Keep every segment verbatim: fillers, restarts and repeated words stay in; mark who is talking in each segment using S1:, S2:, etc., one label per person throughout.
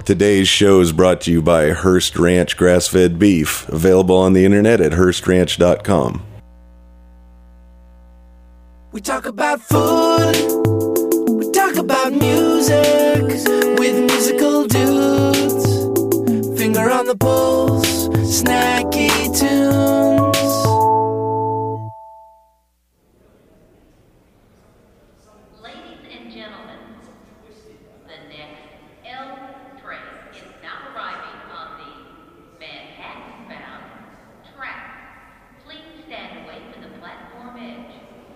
S1: Today's show is brought to you by Hearst Ranch Grass-Fed Beef, available on the internet at hearst ranch dot com.
S2: We talk about food, we talk about music, with musical dudes, finger on the pulse, snacky tunes.
S3: Ladies and gentlemen, the next L train is now arriving on the Manhattan-bound track. Please stand away from the platform edge.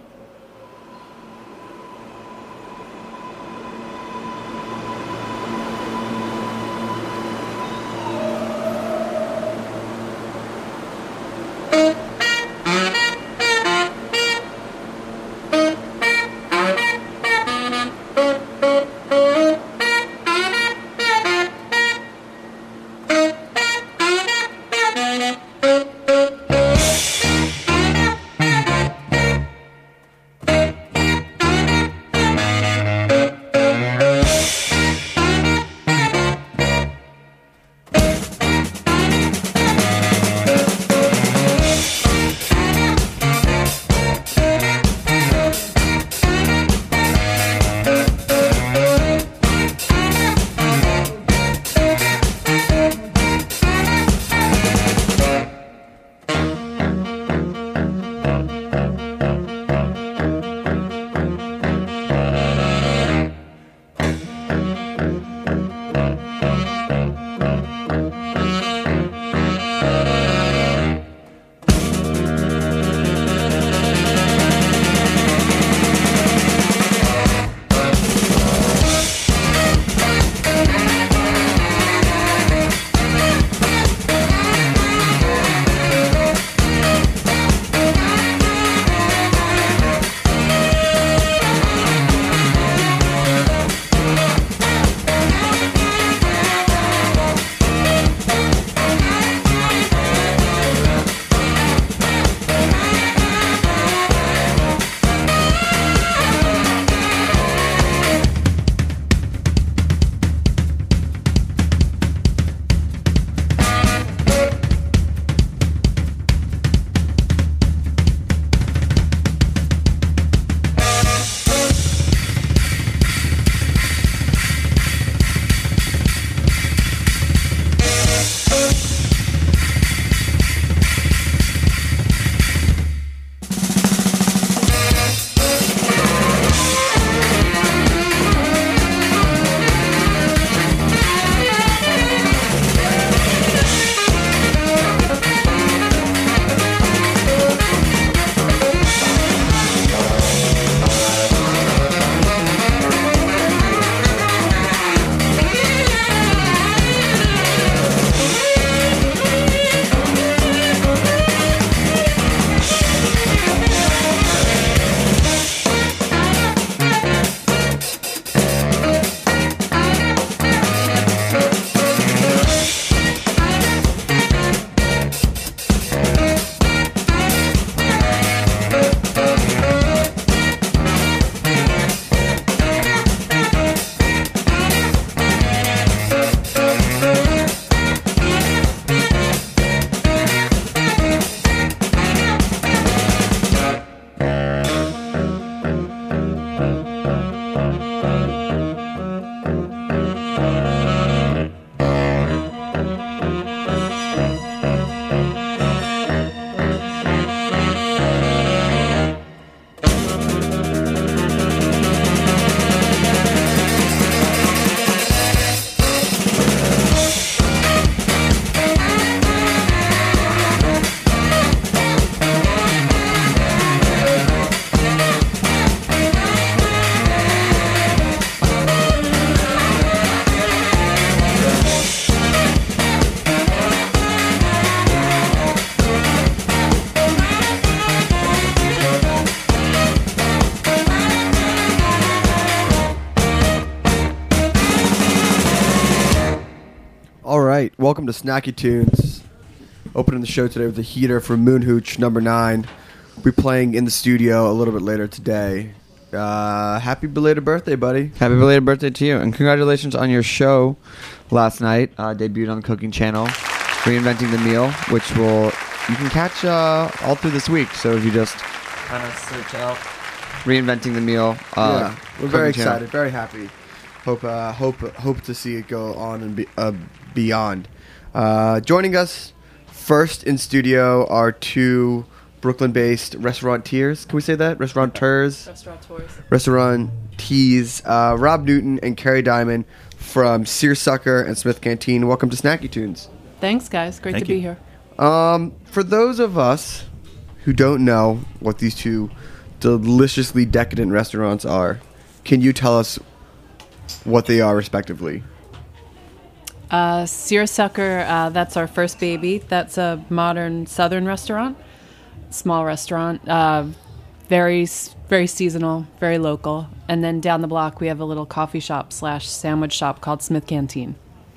S4: All right, welcome to Snacky Tunes. Opening the show today with a heater from Moon Hooch number nine. We'll be playing in the studio a little bit later today. Uh, happy belated birthday, buddy.
S5: Happy belated birthday to you, and congratulations on your show last night. Uh, debuted on the Cooking Channel, Reinventing the Meal, which will you can catch uh, all through this week. So if you just kind of search out Reinventing the Meal, uh,
S4: yeah, we're very
S5: Cooking Channel.
S4: excited, very happy. Hope, uh, hope, hope to see it go on and be, uh, beyond. Uh, joining us first in studio are two Brooklyn-based restaurateurs. Can we say that? Restaurateurs.
S6: Restaurateurs.
S4: Restaurantees. Uh, Rob Newton and Carrie Diamond from Seersucker and Smith Canteen. Welcome to Snacky Tunes.
S6: Thanks, guys. Great
S7: Thank
S6: to
S7: you.
S6: be here.
S4: Um, for those of us who don't know what these two deliciously decadent restaurants are, can you tell us what they are respectively?
S6: Uh, Seersucker, uh, that's our first baby. That's a modern Southern restaurant, small restaurant, uh, very, s- very seasonal, very local. And then down the block, we have a little coffee shop slash sandwich shop called Smith Canteen.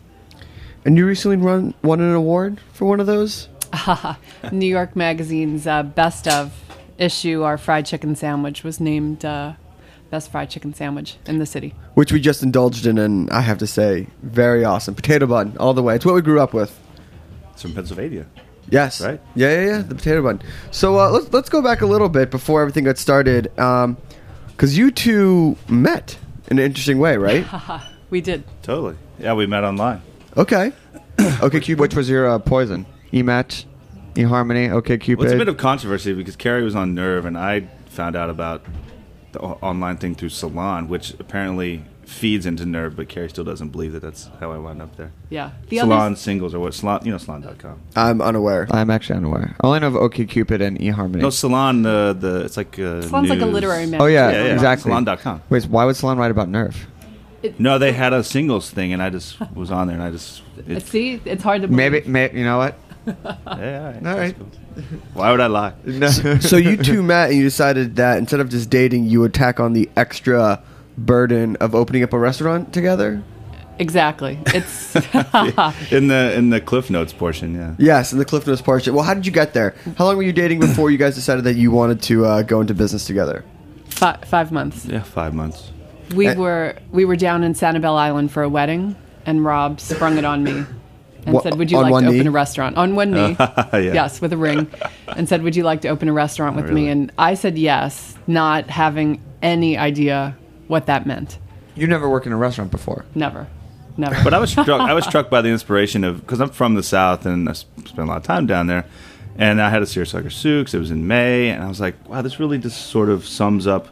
S4: And you recently run, won an award for one of those?
S6: New York Magazine's uh, best of issue, our fried chicken sandwich was named uh, best fried chicken sandwich in the city.
S4: Which we just indulged in, and I have to say, very awesome. Potato bun, all the way. It's what we grew up with.
S7: It's from Pennsylvania.
S4: Yes.
S7: Right?
S4: Yeah, yeah, yeah. The potato bun. So uh, let's let's go back a little bit before everything got started, because you two met in an interesting way, right?
S6: We did.
S7: Totally. Yeah, we met online.
S4: Okay. Okay, Cupid.
S5: Which was your uh, poison? E-Match, eHarmony, OK Cupid.
S7: Well, it's a bit of controversy because Carrie was on Nerve, and I found out about the o- online thing through Salon, which apparently feeds into Nerve, but Carrie still doesn't believe that that's how I wound up there.
S6: Yeah. The
S7: Salon
S6: others-
S7: singles or what? Salon, you know, salon dot com.
S4: I'm unaware.
S5: I'm actually unaware. I only know of OK Cupid and eHarmony.
S7: No, Salon, the, the, it's like uh,
S6: Sounds like a
S7: news.
S6: literary magazine.
S5: Oh, yeah,
S7: Yeah, yeah.
S5: exactly.
S7: Salon dot com.
S5: Wait, why would Salon write about Nerve?
S7: No, they had a singles thing, and I just was on there, and I just... It,
S6: See, it's hard to believe.
S5: Maybe, may, you know what?
S7: yeah, all right.
S5: All
S7: that's
S5: right.
S7: cool. Why would I lie?
S5: No.
S4: So you two met, and you decided that instead of just dating, you would tack on the extra burden of opening up a restaurant together?
S6: Exactly. It's
S7: in the in the Cliff Notes portion, yeah.
S4: Yes, in the Cliff Notes portion. Well, how did you get there? How long were you dating before you guys decided that you wanted to uh, go into business together?
S6: fi- five months.
S7: Yeah, five months.
S6: We
S4: Eh.
S6: were we were down in Sanibel Island for a wedding, and Rob sprung it on me and
S4: Wha-
S6: said, "Would you
S4: on
S6: like
S4: one
S6: to
S4: knee?
S6: open a restaurant on one knee?"
S7: Yeah.
S6: Yes, with a ring, and said, "Would you like to open a restaurant with
S7: really?
S6: me?" And I said yes, not having any idea what that meant.
S5: You never worked in a restaurant before.
S6: Never, never.
S7: But I was struck. I was struck by the inspiration of because I'm from the South and I s- spent a lot of time down there, and I had a Seersucker Souks. It was in May, and I was like, wow, this really just sort of sums up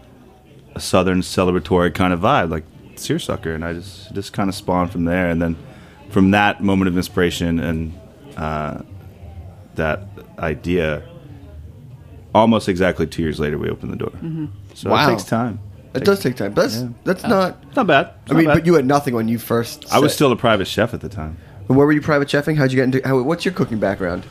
S7: a Southern celebratory kind of vibe, like Seersucker, and I just just kind of spawned from there, and then from that moment of inspiration and uh, that idea, almost exactly two years later, we opened the door.
S6: Mm-hmm.
S7: So
S4: Wow.
S7: it takes time.
S4: It does take time. But that's,
S7: Yeah.
S4: that's not...
S7: It's not bad. It's
S4: I
S7: not
S4: mean,
S7: bad.
S4: but you had nothing when you first...
S7: I was
S4: set-
S7: still a private chef at the time.
S4: And where were you private chefing? How'd you get into... How, what's your cooking background?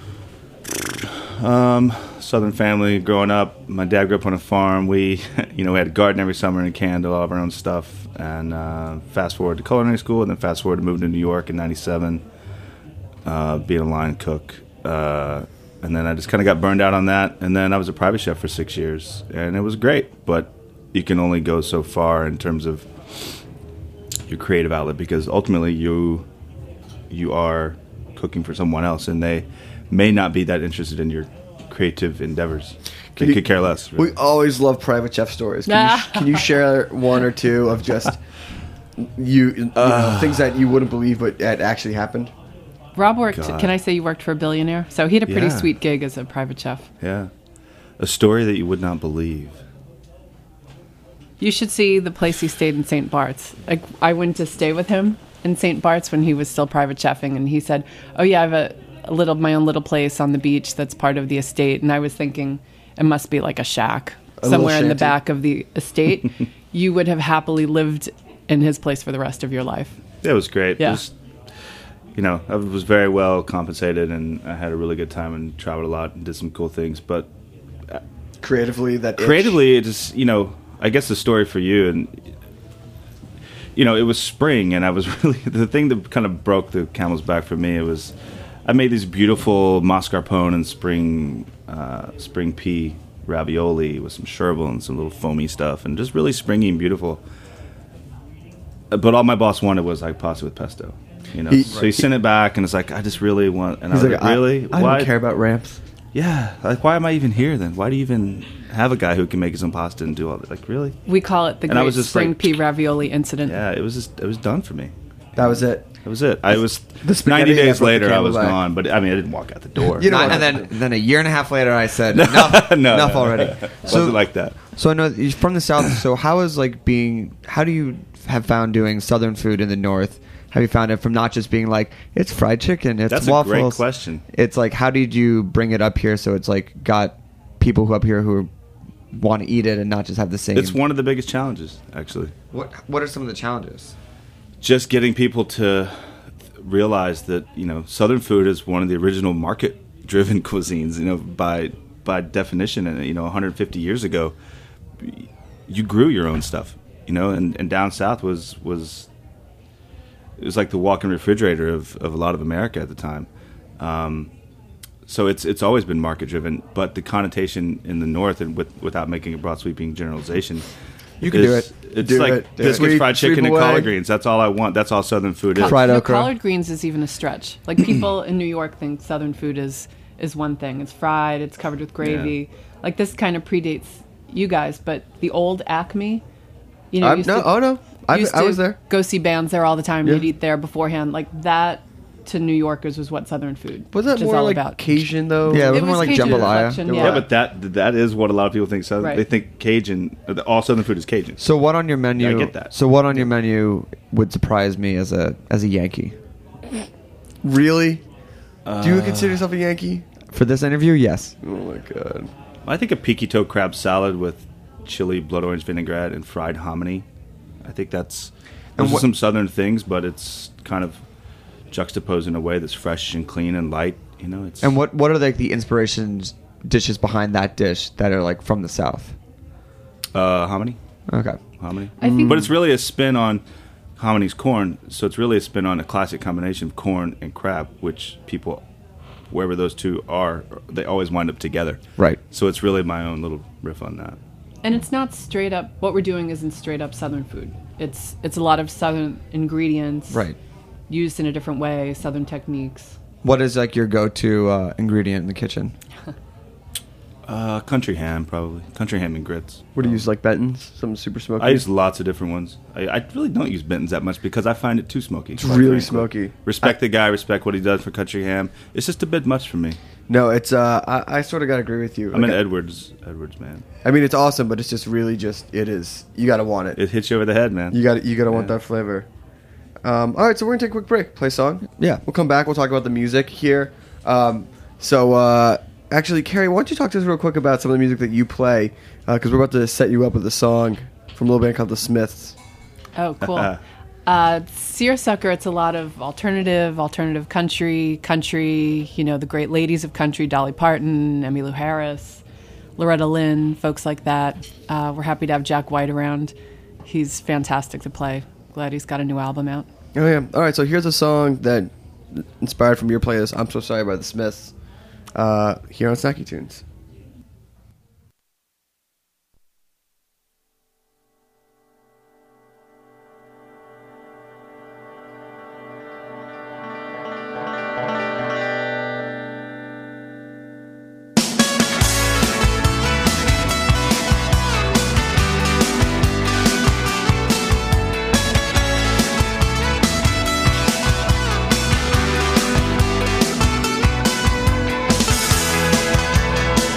S7: Southern family growing up. My dad grew up on a farm. We, you know, we had a garden every summer and a can, do all of our own stuff. And uh, fast forward to culinary school, and then fast forward to moving to New York in ninety-seven, uh, being a line cook. Uh, and then I just kind of got burned out on that. And then I was a private chef for six years, and it was great. But you can only go so far in terms of your creative outlet because ultimately you you are cooking for someone else, and they may not be that interested in your creative endeavors. They
S4: you-
S7: could care less. Really.
S4: We always love private chef stories. Can, you, can you share one or two of just you, you know, things that you wouldn't believe but that actually happened?
S6: Rob worked.
S7: God.
S6: Can I say you worked for a billionaire? So he had a pretty
S7: Yeah.
S6: sweet gig as a private chef.
S7: Yeah, a story that you would not believe.
S6: You should see the place he stayed in Saint Bart's. Like, I went to stay with him in Saint Bart's when he was still private chefing, and he said, "Oh yeah, I have a, a little my own little place on the beach that's part of the estate." And I was thinking, it must be like a shack
S4: A little
S6: somewhere in the
S4: shanty.
S6: back of the estate. You would have happily lived in his place for the rest of your life.
S7: Yeah, it was great.
S6: Yeah.
S7: It was, you know, I was very well compensated, and I had a really good time and traveled a lot and did some cool things. But
S4: Creatively, that itch.
S7: creatively, it just, you know, I guess the story for you, and you know, it was spring, and I was really the thing that kind of broke the camel's back for me. It was I made these beautiful mascarpone and spring uh, spring pea ravioli with some chervil and some little foamy stuff, and just really springy and beautiful. But all my boss wanted was like pasta with pesto. You know,
S4: He-
S7: so you send it back, and it's like I just really want. And I
S4: He's
S7: was
S4: like,
S7: like, really?
S4: I, I
S7: why?
S4: don't care about ramps.
S7: Yeah, like why am I even here then? Why do you even have a guy who can make his own pasta and do all that? Like really?
S6: We call it the
S7: And I
S6: Great
S7: was just
S6: Spring
S7: like-
S6: Pea Ravioli Incident.
S7: Yeah, it was just it was done for me.
S4: That was it.
S7: That was it. I was
S4: The spaghetti
S7: ninety
S4: that
S7: days
S4: broke the
S7: later. I
S4: camel
S7: was
S4: back.
S7: gone, but I mean, I didn't walk out the door.
S4: You know
S5: Not-
S4: what?
S5: and then then a year and a half later, I said enough,
S7: no,
S5: enough
S7: no,
S5: already.
S7: It
S5: So
S7: wasn't like that.
S5: So I know you're from the South. So how is like being? How do you have found doing Southern food in the North? Have you found it from not just being like it's fried chicken, it's
S7: That's a
S5: waffles?
S7: great question.
S5: It's like how did you bring it up here so it's like got people who up here who want to eat it and not just have the same.
S7: It's one of the biggest challenges, actually.
S5: What What are some of the challenges?
S7: Just getting people to realize that you know Southern food is one of the original market-driven cuisines. You know, by by definition, and you know, one hundred fifty years ago, you grew your own stuff. You know, and, and down south was was it was like the walk-in refrigerator of, of a lot of America at the time. Um, so it's it's always been market-driven, but the connotation in the North, and with, without making a broad sweeping generalization,
S4: You can
S7: is,
S4: do it.
S7: It's
S4: Do
S7: like
S4: it. Do
S7: biscuits,
S4: it.
S7: fried
S4: Sweep-
S7: chicken,
S4: sweep
S7: and
S4: away.
S7: collard greens. That's all I want. That's all Southern food is.
S5: Fried
S6: No,
S5: okra.
S6: collard greens is even a stretch. Like people in New York think Southern food is is one thing. It's fried. It's covered with gravy. Like this kind of predates you guys, but the old Acme, you know,
S4: I'm-
S6: used
S4: no,
S6: to,
S4: oh no, I,
S6: used
S4: I
S6: to
S4: was there.
S6: Go see bands there all the time.
S4: Yeah.
S6: You'd eat there beforehand. Like that to New Yorkers was what Southern food
S4: Was that
S6: is
S4: more
S6: all
S4: like
S6: about.
S4: Cajun though?
S5: Yeah, it was
S6: It
S5: more
S6: was
S5: like
S6: Cajun
S5: jambalaya.
S6: inflection,
S7: Yeah,
S6: yeah.
S7: but that that is what a lot of people think Southern.
S6: Right.
S7: They think Cajun. All Southern food is Cajun.
S5: So what on your menu?
S7: Yeah, I get that.
S5: So what on your menu would surprise me as a as a Yankee?
S4: Really? Do you
S7: Uh,
S4: consider yourself a Yankee?
S5: For this interview, yes.
S4: Oh my god.
S7: I think a peaky toe crab salad with chili, blood orange vinaigrette, and fried hominy. I think that's those
S5: what-
S7: are some Southern things, but it's kind of juxtaposed in a way that's fresh and clean and light. You know, it's
S5: And what what are like the inspirations dishes behind that dish that are like from the South?
S7: uh, hominy.
S5: Okay.
S7: Hominy.
S6: I think-
S7: but it's really a spin on hominy's corn, so it's really a spin on a classic combination of corn and crab, which people, wherever those two are, they always wind up together.
S5: Right.
S7: So it's really my own little riff on that.
S6: And it's not straight up. What we're doing isn't straight up Southern food. It's it's a lot of Southern ingredients,
S5: Right.
S6: used in a different way, Southern techniques.
S5: What is like your go-to uh, ingredient in the kitchen?
S7: Uh, country ham, probably. Country ham and grits.
S4: What do you use, like Benton's? Something super smoky?
S7: I use lots of different ones. I, I really don't use Benton's that much because I find it too smoky.
S4: It's really smoky.
S7: Respect the guy, respect what he does for country ham. It's just a bit much for me.
S4: No, it's, uh, I, I sort of gotta agree with you.
S7: I'm
S4: Like,
S7: an Edwards Edwards man.
S4: I mean, it's awesome, but it's just really just, it is, you gotta want it.
S7: It hits you over the head, man.
S4: You gotta, you gotta want
S7: Yeah.
S4: that flavor. Um, alright, so we're gonna take a quick break. Play a song.
S5: Yeah.
S4: We'll come back, we'll talk about the music here. Um, so, uh, actually, Carrie, why don't you talk to us real quick about some of the music that you play? Because we're about to set you up with a song from a little band called The Smiths.
S6: Oh, cool. uh, Seersucker, it's a lot of alternative, alternative country, country, you know, the great ladies of country, Dolly Parton, Emmylou Harris, Loretta Lynn, folks like that. Uh, we're happy to have Jack White around. He's fantastic to play. Glad he's got a new album out.
S4: Oh, yeah. Alright, so here's a song that inspired from your playlist, I'm So Sorry by The Smiths, uh, here on Snacky Tunes.
S2: Thank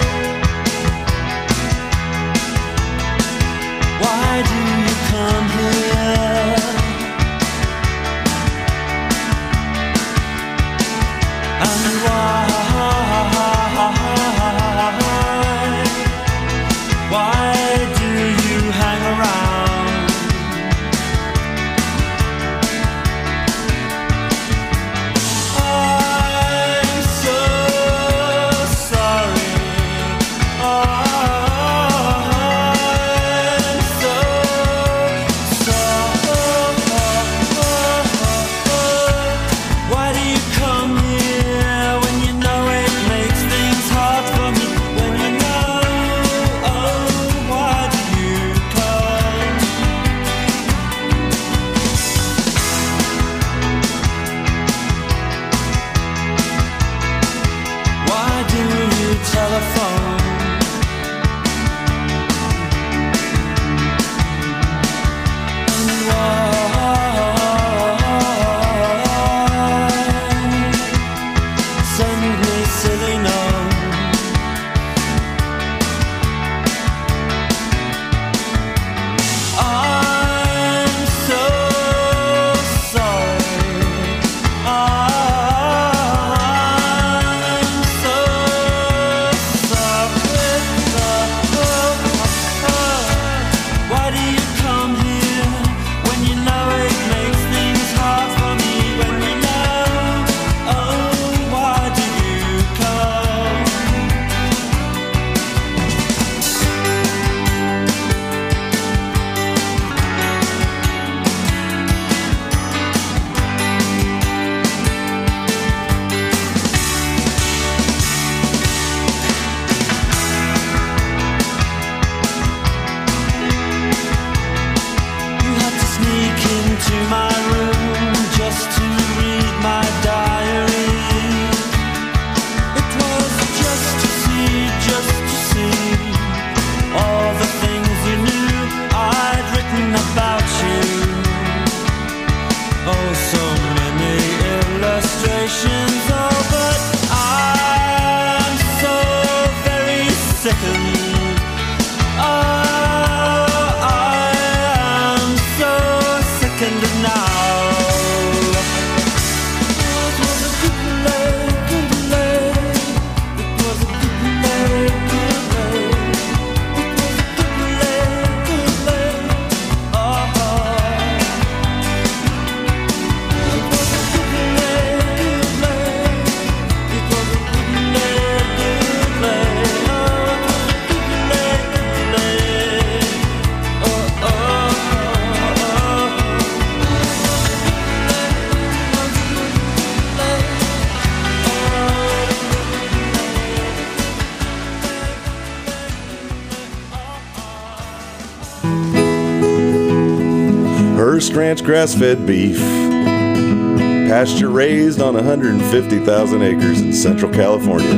S1: Ranch grass-fed beef. Pasture raised on one hundred fifty thousand acres in Central California.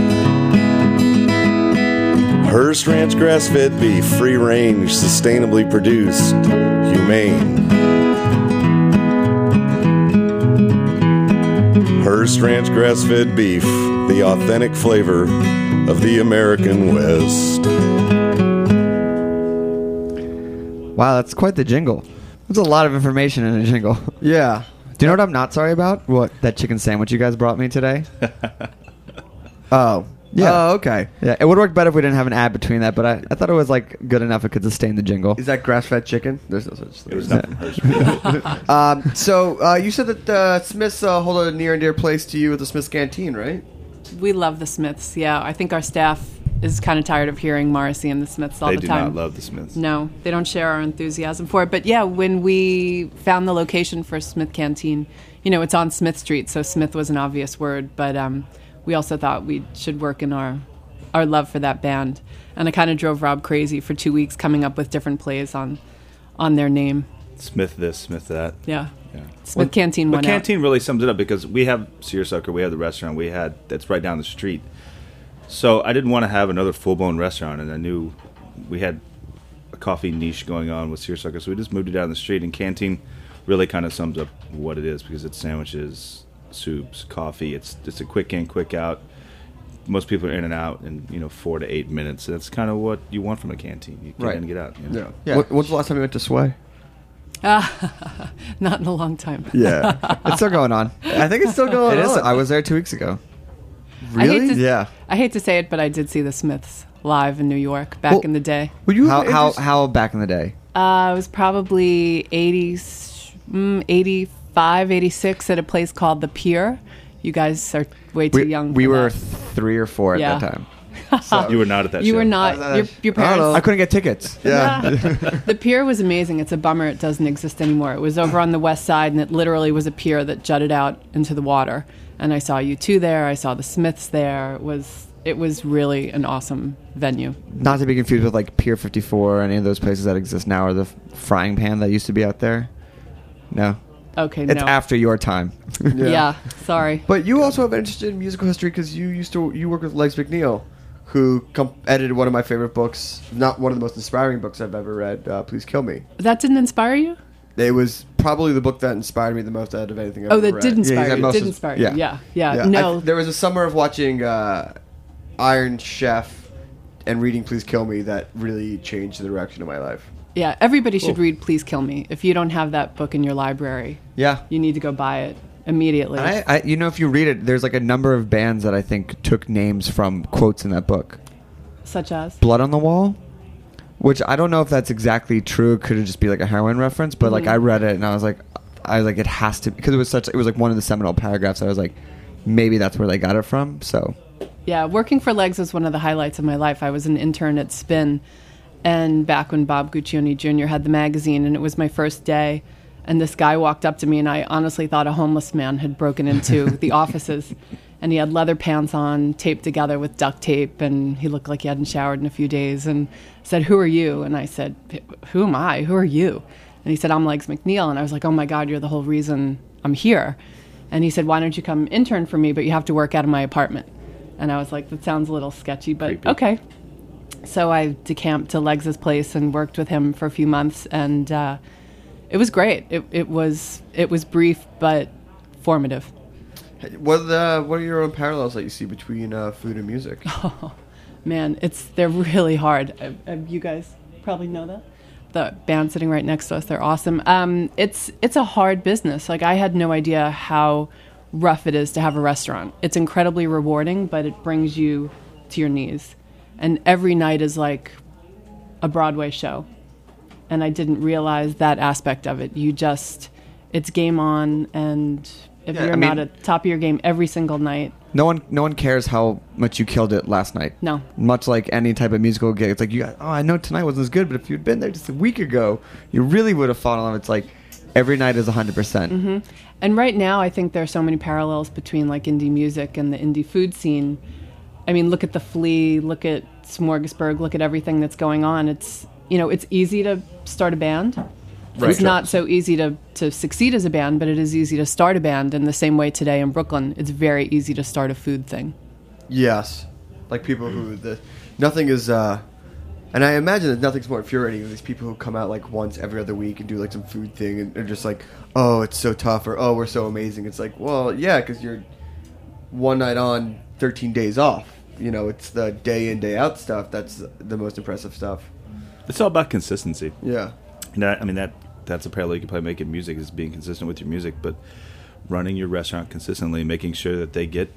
S1: Hearst Ranch grass-fed beef, free range, sustainably produced, humane. Hearst Ranch grass-fed beef, the authentic flavor of the American West.
S5: Wow, that's quite the jingle. That's a lot of information in a jingle.
S4: Yeah.
S5: Do you know what I'm not sorry about?
S4: What?
S5: That chicken sandwich you guys brought me today.
S4: Oh.
S5: Yeah.
S4: Oh, okay.
S5: Yeah, it would work better if we didn't have an ad between that, but I, I thought it was like good enough it could sustain the jingle.
S4: Is that grass-fed chicken? There's no such thing.
S7: It was not from Hearst.
S4: Um, so uh, you said that uh, Smiths uh, hold a near and dear place to you at the Smiths Canteen, right?
S6: We love the Smiths. Yeah, I think our staff is kind of tired of hearing Morrissey and the Smiths all
S7: They
S6: the
S7: do
S6: time.
S7: not love the Smiths.
S6: No, they don't share our enthusiasm for it. But yeah, when we found the location for Smith Canteen, you know, it's on Smith Street, so Smith was an obvious word. But um, we also thought we should work in our our love for that band, and I kind of drove Rob crazy for two weeks coming up with different plays on on their name.
S7: Smith this, Smith that.
S6: Yeah,
S7: Yeah.
S6: Smith Canteen
S7: But
S6: went
S7: Canteen really sums it up because we have Seersucker, we have the restaurant we had that's right down the street. So I didn't want to have another full-blown restaurant, and I knew we had a coffee niche going on with Seersucker, so we just moved it down the street. And Canteen really kind of sums up what it is because it's sandwiches, soups, coffee. It's it's a quick in, quick out. Most people are in and out in you know four to eight minutes. That's kind of what you want from a canteen. You get
S4: Right.
S7: in and get out. You know?
S4: Yeah.
S5: Yeah.
S4: What, when's the last time you went to Sway?
S6: out. Not in a long time.
S4: Yeah.
S5: It's still going on.
S4: I think it's still going
S5: It is.
S4: on.
S5: I was there two weeks ago.
S6: I hate
S4: Really?
S6: to,
S5: Yeah.
S6: I hate to say it, but I did see the Smiths live in New York back
S4: Well-
S6: in the day.
S4: Would you
S5: How
S4: have
S5: how
S4: interest-
S5: how back in the day?
S6: Uh, it was probably eighty, mm, eighty-five, eighty-six at a place called The Pier. You guys are way too
S5: We,
S6: young.
S5: we
S6: for
S5: were
S6: that.
S5: three or four at
S6: Yeah.
S5: that time.
S7: You were not at that
S6: You
S7: show.
S6: were not.
S4: Uh,
S6: Your, your
S4: I don't know.
S6: parents.
S5: I couldn't get tickets.
S4: Yeah.
S6: The pier was amazing. It's a bummer it doesn't exist anymore. It was over on the west side, and it literally was a pier that jutted out into the water. And I saw U two there. I saw the Smiths there. It was it was really an awesome venue.
S5: Not to be confused with like Pier fifty-four or any of those places that exist now, or the frying pan that used to be out there. No,
S6: Okay,
S5: it's
S6: no.
S5: after your time.
S6: Yeah. sorry.
S4: But you also have an interest in musical history because you used to you work with Legs McNeil, who com- edited one of my favorite books, not one of the most inspiring books I've ever read. Uh, Please Kill Me.
S6: That didn't inspire you?
S4: It was probably the book that inspired me the most out of anything I've
S6: Oh,
S4: ever
S6: that
S4: read.
S6: did
S5: he's
S6: inspire
S5: had
S6: you.
S5: most
S6: Did
S5: of-
S6: inspire
S5: yeah.
S6: you. Yeah. Yeah.
S4: Yeah,
S6: no.
S4: I, there was a summer of watching uh, Iron Chef and reading Please Kill Me that really changed the direction of my life.
S6: Yeah, everybody should
S4: Cool.
S6: read Please Kill Me. If you don't have that book in your library,
S5: Yeah.
S6: you need to go buy it immediately.
S5: I, I, you know, if you read it, there's like a number of bands that I think took names from quotes in that book.
S6: Such as?
S5: Blood on the Wall, which I don't know if that's exactly true. Could it just be like a heroin reference? But like I read it and I was like, I was like, it has to because it was such. It was like one of the seminal paragraphs. I was like, maybe that's where they got it from. So
S6: Yeah, working for Legs was one of the highlights of my life. I was an intern at Spin, and back when Bob Guccione Junior had the magazine, and it was my first day, and this guy walked up to me, and I honestly thought a homeless man had broken into the offices, and he had leather pants on, taped together with duct tape, and he looked like he hadn't showered in a few days, and said, "Who are you?" And I said, "Who am I? Who are you?" And he said, "I'm Legs McNeil," and I was like, "Oh my God, you're the whole reason I'm here." And he said, "Why don't you come intern for me, but you have to work out of my apartment." And I was like, that sounds a little sketchy, but
S7: Creepy.
S6: okay. So I decamped to Legs' place and worked with him for a few months, and uh, it was great. It, it was it was brief but formative.
S4: What are the what are your own parallels that you see between uh, food and music?
S6: Man, it's they're really hard. Uh, uh, you guys probably know that. The band sitting right next to us, they're awesome. Um, it's it's a hard business. Like I had no idea how rough it is to have a restaurant. It's incredibly rewarding, but it brings you to your knees. And every night is like a Broadway show. And I didn't realize that aspect of it. You just, it's game on, and if
S5: Yeah,
S6: you're
S5: I
S6: not
S5: mean-
S6: at the top of your game every single night,
S5: no one, no one cares how much you killed it last night.
S6: no.
S5: Much like any type of musical gig, it's like you. Got, oh, I know tonight wasn't as good, but if you'd been there just a week ago, you really would have fallen in love. It's like every night is a hundred percent.
S6: And right now, I think there are so many parallels between like indie music and the indie food scene. I mean, look at the Flea, look at Smorgasburg, look at everything that's going on. It's, you know, it's easy to start a band,
S4: Right.
S6: It's not so easy to, to succeed as a band, but it is easy to start a band. In the same way today in Brooklyn, it's very easy to start a food thing.
S4: Yes, like people who the nothing is, uh, and I imagine that nothing's more infuriating than these people who come out like once every other week and do like some food thing and are just like, oh, it's so tough, or oh, we're so amazing. It's like, well, yeah, because you're one night on, thirteen days off. You know, it's the day in day out stuff that's the most impressive stuff.
S7: It's all about consistency.
S4: Yeah.
S7: And that, I mean, that that's a parallel you can play making music, is being consistent with your music, but running your restaurant consistently, making sure that they get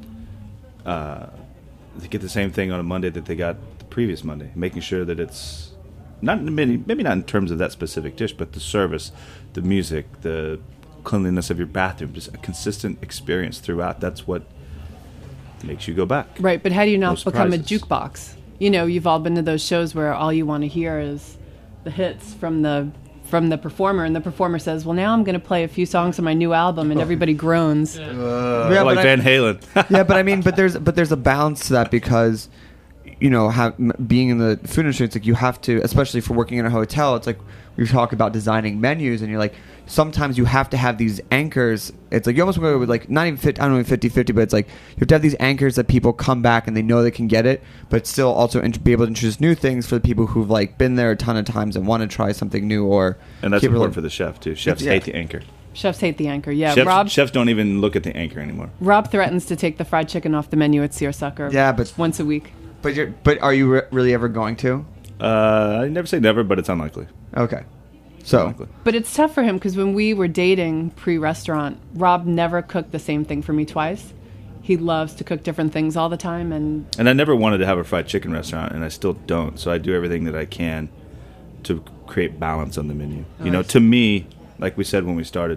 S7: uh, they get the same thing on a Monday that they got the previous Monday, making sure that it's not maybe, maybe not in terms of that specific dish, but the service, the music, the cleanliness of your bathroom, just a consistent experience throughout. That's what makes you go back.
S6: Right, but how do you not
S7: No
S6: become a
S7: surprises.
S6: jukebox? You know, you've all been to those shows where all you want to hear is the hits from the from the performer, and the performer says, well, now I'm going to play a few songs on my new album, and everybody groans.
S5: Yeah,
S7: like
S5: but I-
S7: Van Halen.
S5: yeah, but I mean, but there's but there's a balance to that because, you know, have, m- being in the food industry, it's like you have to, especially for working in a hotel. It's like we talk about designing menus, and you're like, sometimes you have to have these anchors. It's like you almost go with like not even fifty, I don't know, fifty fifty, but it's like you have to have these anchors that people come back and they know they can get it, but still also int- be able to introduce new things for the people who've like been there a ton of times and want to try something new. Or
S7: And that's
S5: keep it
S7: important
S5: like-
S7: for the chef, too. Chefs
S5: Yeah.
S7: hate the anchor.
S6: Chefs hate the anchor. Yeah,
S7: chefs,
S6: Rob
S7: chefs don't even look at the anchor anymore.
S6: Rob threatens to take the fried chicken off the menu at Seersucker.
S5: Yeah, but-
S6: once a week.
S5: But you're but are you re- really ever going to?
S7: Uh, I never say never, but it's unlikely.
S5: Okay, so
S7: Unlikely.
S6: But it's tough for him because when we were dating pre-restaurant, Rob never cooked the same thing for me twice. He loves to cook different things all the time, and
S7: And I never wanted to have a fried chicken restaurant, and I still don't. So I do everything that I can to create balance on the menu. You know,
S5: Nice.
S7: to me, like we said when we started,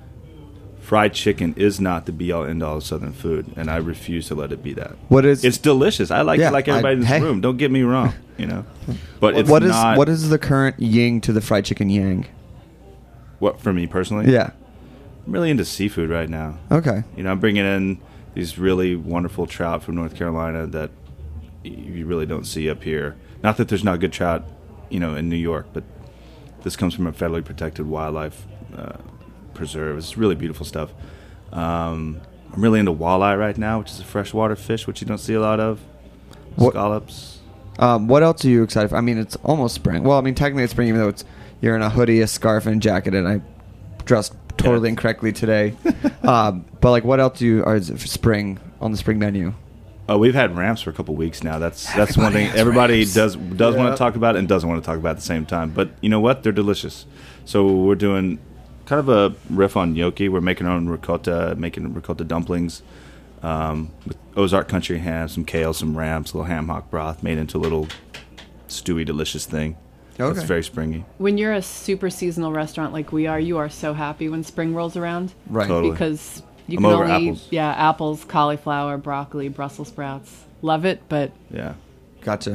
S7: fried chicken is not the be-all, end-all of Southern food, and I refuse to let it be that.
S5: what is
S7: It's delicious. I like
S5: Yeah,
S7: it like everybody
S5: I-
S7: in this
S5: hey.
S7: room. Don't get me wrong, you know. But it's
S5: what is
S7: not
S5: what is the current yin to the fried chicken yang?
S7: what for me personally.
S5: Yeah.
S7: I'm really into seafood right now.
S5: Okay.
S7: You know, I'm bringing in these really wonderful trout from North Carolina that y- you really don't see up here. Not that there's not good trout, you know, in New York, but this comes from a federally protected wildlife uh, preserve. It's really beautiful stuff. Um, I'm really into walleye right now, which is a freshwater fish, which you don't see a lot of.
S5: What-
S7: Scallops.
S5: Um, what else are you excited for? I mean, it's almost spring. Well, I mean, technically it's spring, even though it's you're in a hoodie, a scarf, and jacket, and I dressed totally
S7: Yeah.
S5: incorrectly today. um, but like, what else do you are is it for spring on the spring menu?
S7: Oh, we've had ramps for a couple weeks now. That's that's one
S5: Everybody
S7: thing
S5: has
S7: everybody
S5: ramps.
S7: does does
S4: Yeah.
S7: want to talk about and doesn't want to talk about at the same time. But you know what? They're delicious. So we're doing kind of a riff on gnocchi. We're making our own ricotta, making ricotta dumplings um, with Ozark country ham, some kale, some ramps, a little ham hock broth made into a little stewy, delicious thing.
S5: Okay.
S7: It's very springy.
S6: when you're a super seasonal restaurant like we are, you are so happy when spring rolls around.
S5: Right.
S7: Totally.
S6: Because you
S7: I'm
S6: can
S7: over
S6: only
S7: apples.
S6: eat, yeah, apples, cauliflower, broccoli, Brussels sprouts. Love it, but
S7: Yeah.
S5: Gotcha.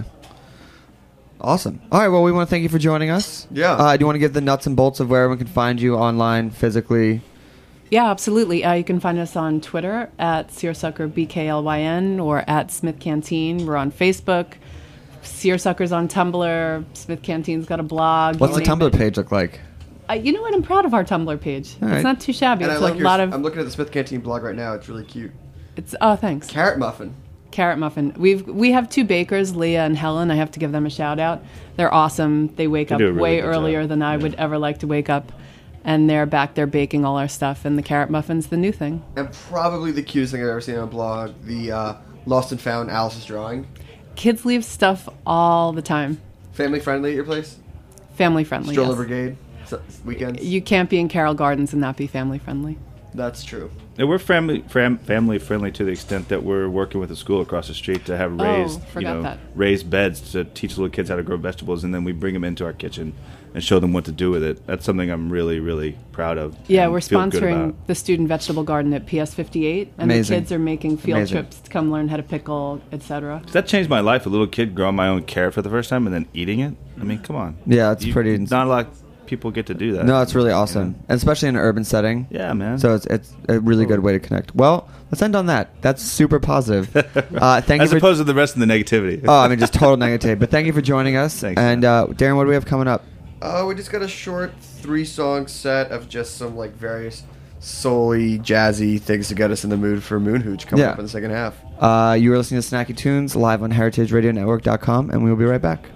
S5: Awesome. All right. Well, we want to thank you for joining us.
S4: Yeah.
S5: Uh, do you want to give the nuts and bolts of where everyone can find you online, physically?
S6: yeah, absolutely. Uh, you can find us on Twitter at Seersucker B K L Y N or at Smith Canteen. We're on Facebook. Seersucker's on Tumblr. Smith Canteen's got a blog.
S5: What's
S6: You
S5: the
S6: name
S5: Tumblr
S6: it.
S5: page look like?
S6: Uh, you know what? I'm proud of our Tumblr page.
S5: All right.
S6: It's not too shabby.
S4: And I
S6: It's
S4: like
S6: a
S4: your,
S6: lot of.
S4: I'm looking at the Smith Canteen blog right now. It's really cute.
S6: It's oh, thanks.
S4: Carrot muffin.
S6: Carrot muffin. We've we have two bakers, Leah and Helen. I have to give them a shout out. They're awesome. They wake
S7: They
S6: up
S7: do a really
S6: way
S7: good
S6: earlier
S7: job.
S6: than I
S7: Yeah.
S6: would ever like to wake up, and they're back there baking all our stuff. And the carrot muffin's the new thing.
S4: And probably the cutest thing I've ever seen on a blog, the uh, Lost and Found Alice's drawing.
S6: Kids leave stuff all the time.
S4: Family friendly at your place?
S6: Family friendly.
S4: Stroller
S6: yes.
S4: Brigade? S- weekends?
S6: You can't be in Carroll Gardens and not be family friendly.
S4: That's true.
S7: And we're family fam, family friendly to the extent that we're working with a school across the street to have
S6: Oh,
S7: raised, you
S6: forgot
S7: know,
S6: that.
S7: raised beds to teach little kids how to grow vegetables, and then we bring them into our kitchen and show them what to do with it. That's something I'm really, really proud of.
S6: Yeah,
S7: and
S6: we're
S7: feel good
S6: sponsoring
S7: about.
S6: the student vegetable garden at P S fifty-eight, and
S5: Amazing.
S6: the kids are making field
S5: Amazing.
S6: trips to come learn how to pickle, et cetera.
S7: That changed my life. A little kid growing my own carrot for the first time and then eating it. I mean, come on.
S5: Yeah, it's
S7: You-
S5: pretty.
S7: Not a lot of people get to do that.
S5: No, it's really awesome, and especially in an urban setting.
S7: Yeah, man.
S5: So it's it's a really good way to connect. Well, let's end on that. That's super positive. Uh, thank
S7: As
S5: you for.
S7: opposed to the rest of the negativity.
S5: oh, I mean, just total negative. But thank you for joining us.
S7: Thanks,
S5: and
S7: man.
S5: uh, Darren, what do we have coming up?
S4: Uh, we just got a short three-song set of just some like various soul-y, jazzy things to get us in the mood for Moon Hooch coming
S5: Yeah.
S4: up in the second half.
S5: Uh, you are listening to Snacky Tunes live on heritage radio network dot com, and we will be right back.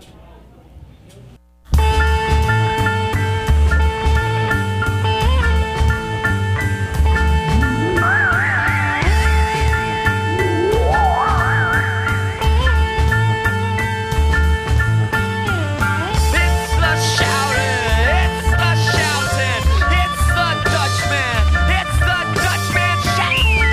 S2: It's the shouting, it's the shouting, it's the Dutchman, it's the Dutchman shouting.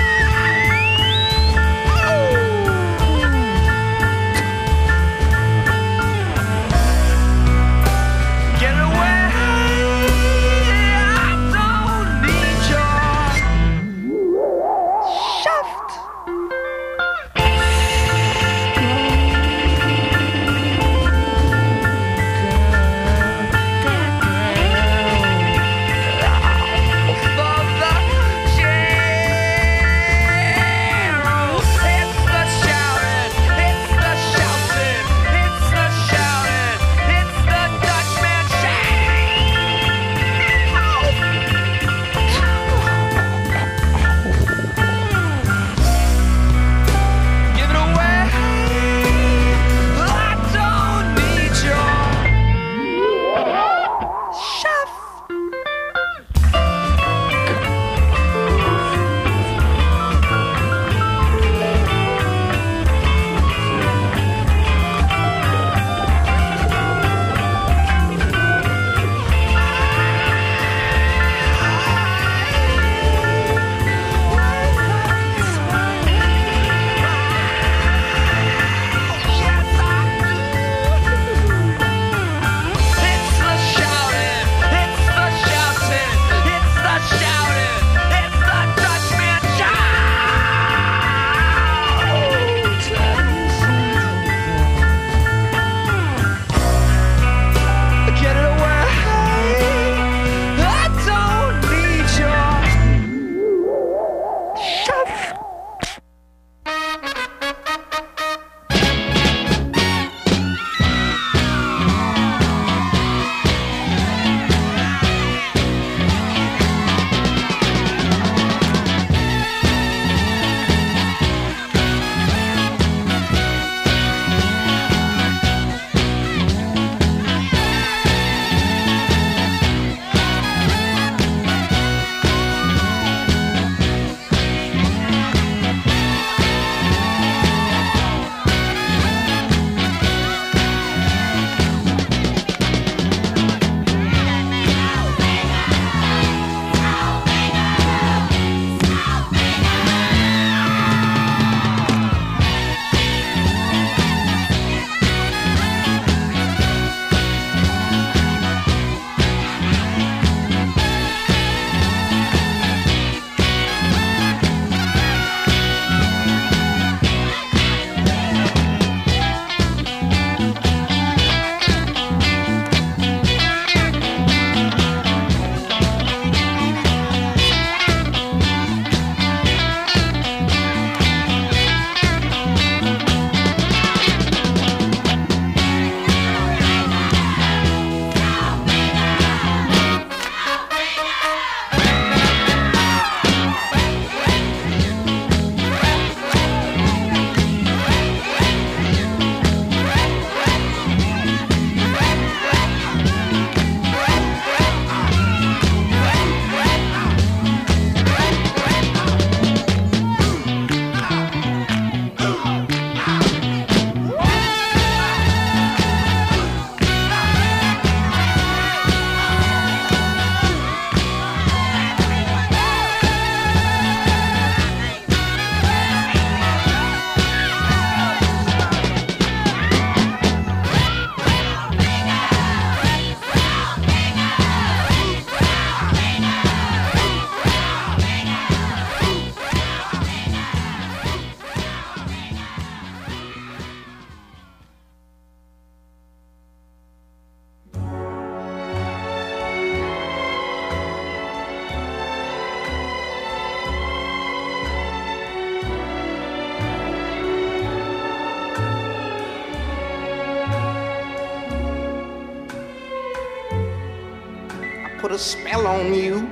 S8: put a spell on you.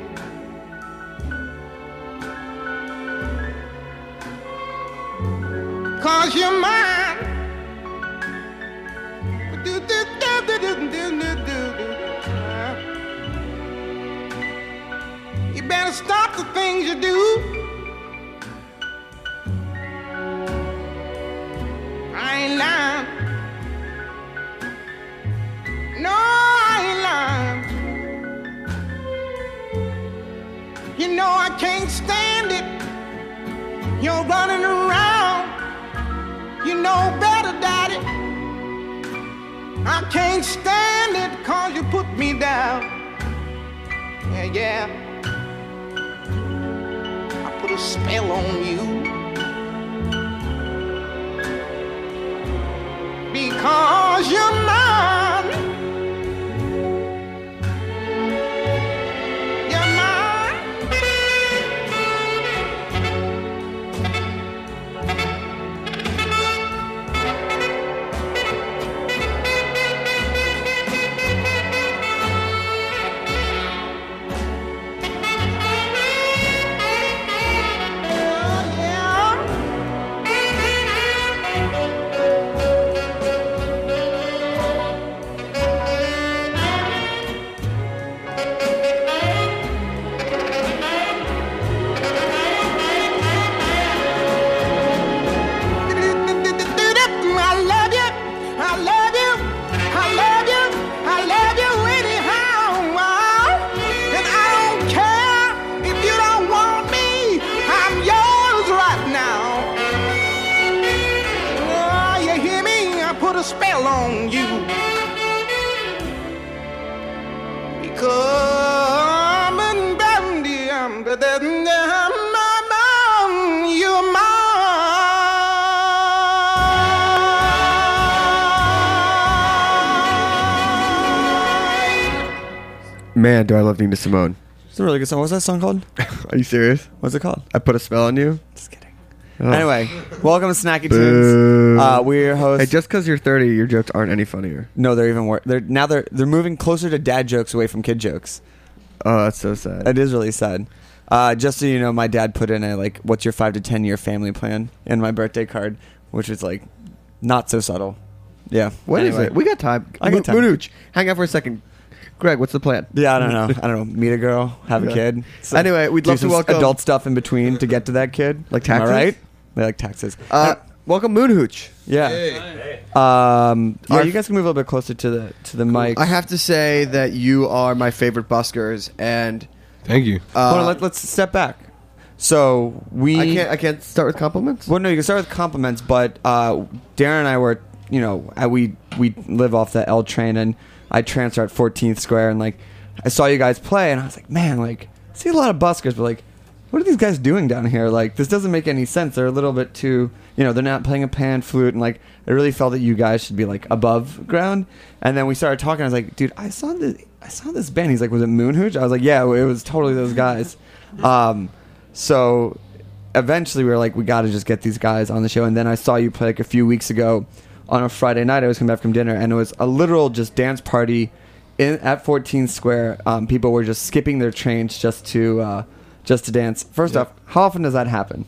S8: Cause you're mine. Do, do, do, do, do, do, do, do. You better stop the things you do. I ain't lying. No, I ain't lying. You know I can't stand it. You're running around. You know better, Daddy. I can't stand it cause you put me down. Yeah, yeah. I put a spell on you. Because you're mine. You're mine. A spell on you because you're mine.
S4: Man, do I love Nina Simone.
S5: It's a really good song. What's that song called?
S4: Are you serious?
S5: What's it called?
S4: I Put a Spell on You?
S5: Just kidding.
S4: Oh.
S5: Anyway, welcome to Snacky
S4: Boo.
S5: Tunes. Uh, we're your hosts.
S4: Hey, just because you're thirty, your jokes aren't any funnier.
S5: No, they're even worse. They're now they're they're moving closer to dad jokes away from kid jokes.
S4: Oh, that's so sad.
S5: It is really sad. Uh, just so you know, my dad put in a like, "What's your five to ten year family plan?" in my birthday card, which is like not so subtle. Yeah.
S4: What is
S5: Anyway.
S4: it? We got time.
S5: I got time.
S4: Mooch, hang out for a second. Greg, what's the plan?
S5: Yeah, I don't know. I don't know. Meet a girl, have
S4: Yeah.
S5: a kid. So
S4: Anyway, we'd
S5: do
S4: love to
S5: some
S4: welcome-
S5: adult stuff in between to get to that kid.
S4: Like
S5: Am I
S4: taxes?
S5: right? They like taxes.
S4: Uh, welcome, Moon Hooch.
S5: Yeah. Um, yeah,
S4: Our-
S5: you guys can move a little bit closer to the to the mic.
S4: I have to say that you are my favorite buskers, and
S9: Thank you.
S4: uh,
S5: Hold on, let, let's step back. So we.
S4: I can't. I can't start with compliments.
S5: Well, no, you can start with compliments, but uh, Darren and I were, you know, uh, we we live off the L train, and I transfer at fourteenth Square, and like I saw you guys play, and I was like, man, like I see a lot of buskers, but like, what are these guys doing down here? Like, this doesn't make any sense. They're a little bit too, you know, they're not playing a pan flute, and like I really felt that you guys should be like above ground. And then we started talking. I was like, dude, I saw this, I saw this band. He's like, was it Moon Hooch? I was like, yeah, it was totally those guys. Um, so eventually we were like, we got to just get these guys on the show. And then I saw you play like a few weeks ago on a Friday night. I was coming back from dinner, and it was a literal just dance party in at fourteenth Square. Um, people were just skipping their trains just to uh, just to dance. First
S10: Yeah.
S5: off, how often does that happen?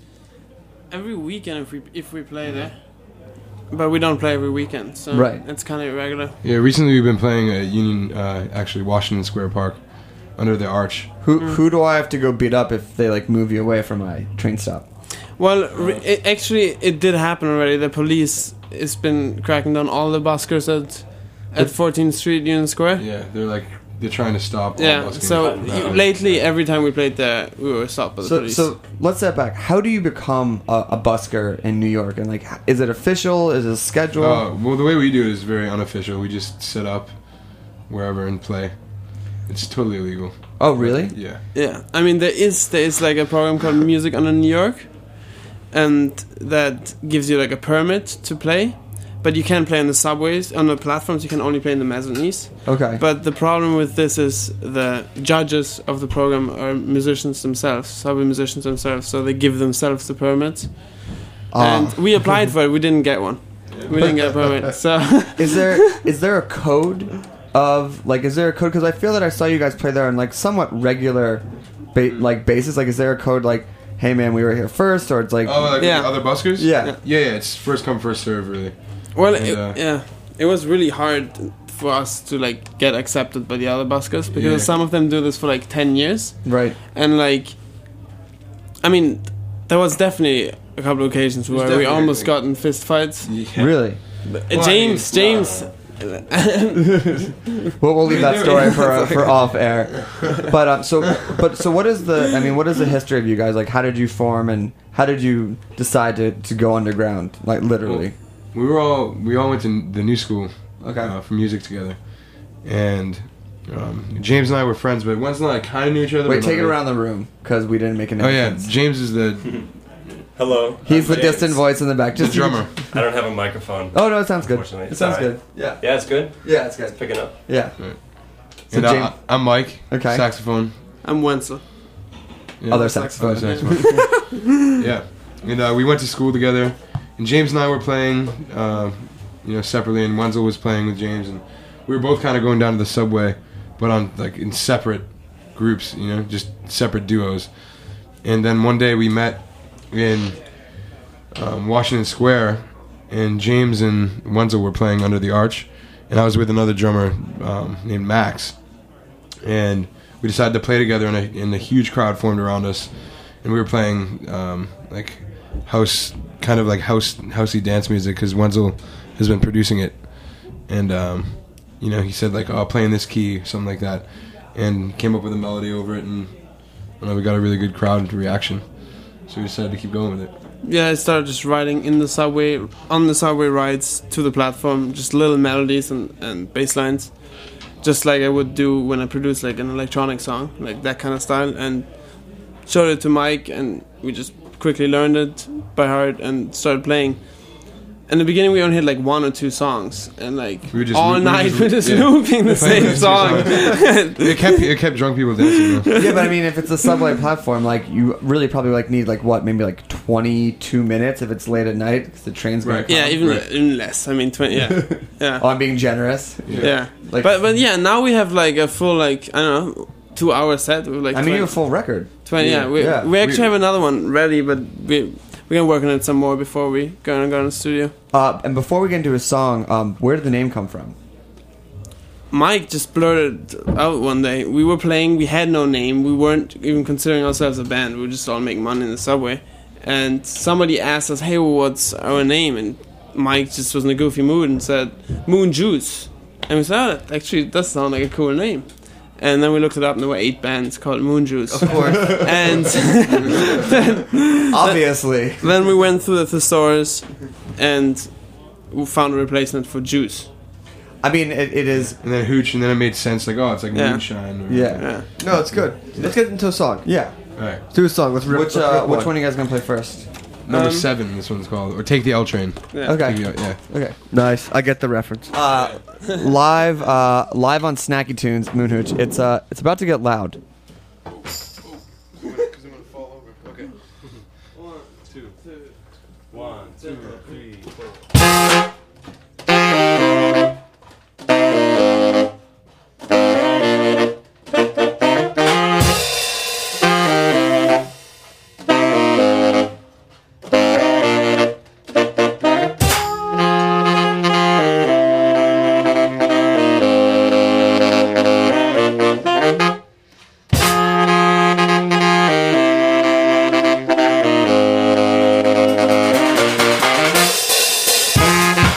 S10: Every weekend if we if we play there, but we don't play every weekend, so
S5: Right.
S10: it's kind of irregular.
S9: Yeah, recently we've been playing at Union, uh, actually Washington Square Park, under the arch.
S5: Who who do I have to go beat up if they like move you away from my train stop?
S10: Well, re- it, actually, it did happen already. The police has been cracking down all the buskers at at fourteenth Street Union Square.
S9: Yeah, they're like they're trying to stop. all
S10: Yeah,
S9: buskers.
S10: so
S9: Uh,
S10: you- lately, every time we played there, we were stopped by the
S5: So
S10: police.
S5: so let's step back. How do you become a, a busker in New York? And like, h- is it official? Is it a schedule?
S9: Uh, well, the way we do it is very unofficial. We just set up wherever and play. It's totally illegal.
S5: oh really?
S9: Yeah.
S10: Yeah, I mean there is there is like a program called Music Under New York, and that gives you like a permit to play, but you can't play on the subways, on the platforms. You can only play in the mezzanines.
S5: Okay.
S10: But the problem with this is the judges of the program are musicians themselves, subway musicians themselves, so they give themselves the permit.
S5: Ah.
S10: And we applied for it, we didn't get one. We didn't get a permit. So
S5: is there is there a code of like? Is there a code? Because I feel that I saw you guys play there on like somewhat regular, ba- like basis. Like, is there a code like, hey man, we were here first, or it's like,
S9: Oh, like
S10: Yeah.
S9: the other buskers?
S5: Yeah.
S9: yeah, yeah. It's first come, first serve, really.
S10: Well,
S9: And,
S10: it,
S9: uh,
S10: yeah, it was really hard for us to like get accepted by the other buskers because
S9: Yeah.
S10: some of them do this for like ten years,
S5: right?
S10: and like, I mean, there was definitely a couple of occasions where we
S9: definitely,
S10: almost
S9: like-
S10: got in fist fights.
S9: Yeah.
S5: Really?
S10: Uh,
S9: Well,
S10: James,
S9: I mean,
S10: James,
S5: Well, we'll leave that story for uh, for off air. But um, so, but so, what is the? I mean, what is the history of you guys? Like, how did you form, and how did you decide to, to go underground? Like, literally.
S9: We were all we all went to the new school
S5: Okay.
S9: uh, for music together, and um, James and I were friends, but Wenzel and I kind of knew each other.
S5: Wait,
S9: but
S5: take it
S9: not
S5: around the room because we didn't make an
S9: really. Oh yeah,
S5: entrance.
S9: James is the
S11: Hello.
S5: He's
S11: I'm
S5: the
S11: James.
S5: distant voice in the back.
S9: the
S5: Just
S9: drummer.
S11: I don't have a microphone.
S5: Oh no, it sounds good.
S11: Unfortunately.
S5: It sounds
S11: Sorry.
S5: good. Yeah.
S11: Yeah, it's good.
S5: Yeah, it's good.
S11: It's picking up.
S5: Yeah. So
S9: And
S5: James,
S9: I, I'm Mike.
S5: Okay.
S9: Saxophone.
S10: I'm Wenzel.
S9: Yeah.
S5: other saxophone.
S9: Other saxophone. Yeah, and uh, we went to school together, and James and I were playing, uh, you know, separately, and Wenzel was playing with James, and we were both kind of going down to the subway, but on like in separate groups, you know, just separate duos. And then one day we met in um, Washington Square, and James and Wenzel were playing Under the Arch, and I was with another drummer um, named Max, and we decided to play together, and a, and a huge crowd formed around us, and we were playing um, like house, kind of like house, housey dance music, because Wenzel has been producing it, and um, you know, he said like, "Oh, I'll play in this key," something like that, and came up with a melody over it, and you know, we got a really good crowd reaction, so we decided to keep going with it.
S10: Yeah, I started just writing in the subway, on the subway rides to the platform, just little melodies and, and bass lines, just like I would do when I produce like an electronic song, like that kind of style, and showed it to Mike, and we just quickly learned it by heart and started playing. In the beginning, we only had like one or two songs, and like
S9: We were just
S10: all
S9: loo- we were
S10: night
S9: just-
S10: we're just
S9: yeah.
S10: looping the
S9: Playing
S10: same
S9: the
S10: song.
S9: same It kept it kept drunk people dancing. You know?
S5: Yeah, but I mean, if it's a subway platform, like you really probably like need like what, maybe like twenty-two minutes if it's late at night because the train's going.
S9: Right.
S10: Yeah, even,
S9: Right.
S10: even less. I mean, twenty. Yeah, yeah.
S5: Oh, I'm being generous.
S10: Yeah,
S5: Like-
S10: but but yeah, now we have like a full like I don't know two hour set. With like
S5: I mean, you have a
S10: twenty,
S5: full record.
S10: twenty yeah, we
S5: Yeah.
S10: we actually
S9: We-
S10: have another one ready, but we we're gonna work on it some more before we go and go in the studio.
S5: Uh, and before we get into a song, um, where did the name come from?
S10: Mike just blurted out one day. We were playing. We had no name. We weren't even considering ourselves a band. We were just all making money in the subway. And somebody asked us, "Hey, well, what's our name?" And Mike just was in a goofy mood and said, "Moon Juice." And we said, "Oh, that actually does sound like a cool name." And then we looked it up, and there were eight bands called Moon Juice.
S5: Of course,
S10: And
S5: obviously.
S10: then we went through the thesaurus and we found a replacement for Juice.
S5: I mean, it, it is.
S9: And then hooch, and then it made sense. Like, oh, it's like
S10: Yeah.
S9: moonshine. Or,
S5: Yeah.
S10: Yeah.
S4: No, it's good. Let's get into a song.
S5: Yeah.
S9: All right.
S4: Let's do a song. Let's rip.
S5: Which
S4: let's
S5: uh,
S4: rip
S5: which one are you guys gonna play first?
S9: Number
S10: Um,
S9: seven. This one's called, or take the L train.
S10: Yeah.
S5: Okay.
S9: Take the- yeah.
S5: Okay.
S4: Nice. I get the reference.
S5: Uh, live, uh, live on Snacky Tunes, Moon Hooch. It's uh, it's about to get loud.
S11: One, two, three, four.
S8: Thank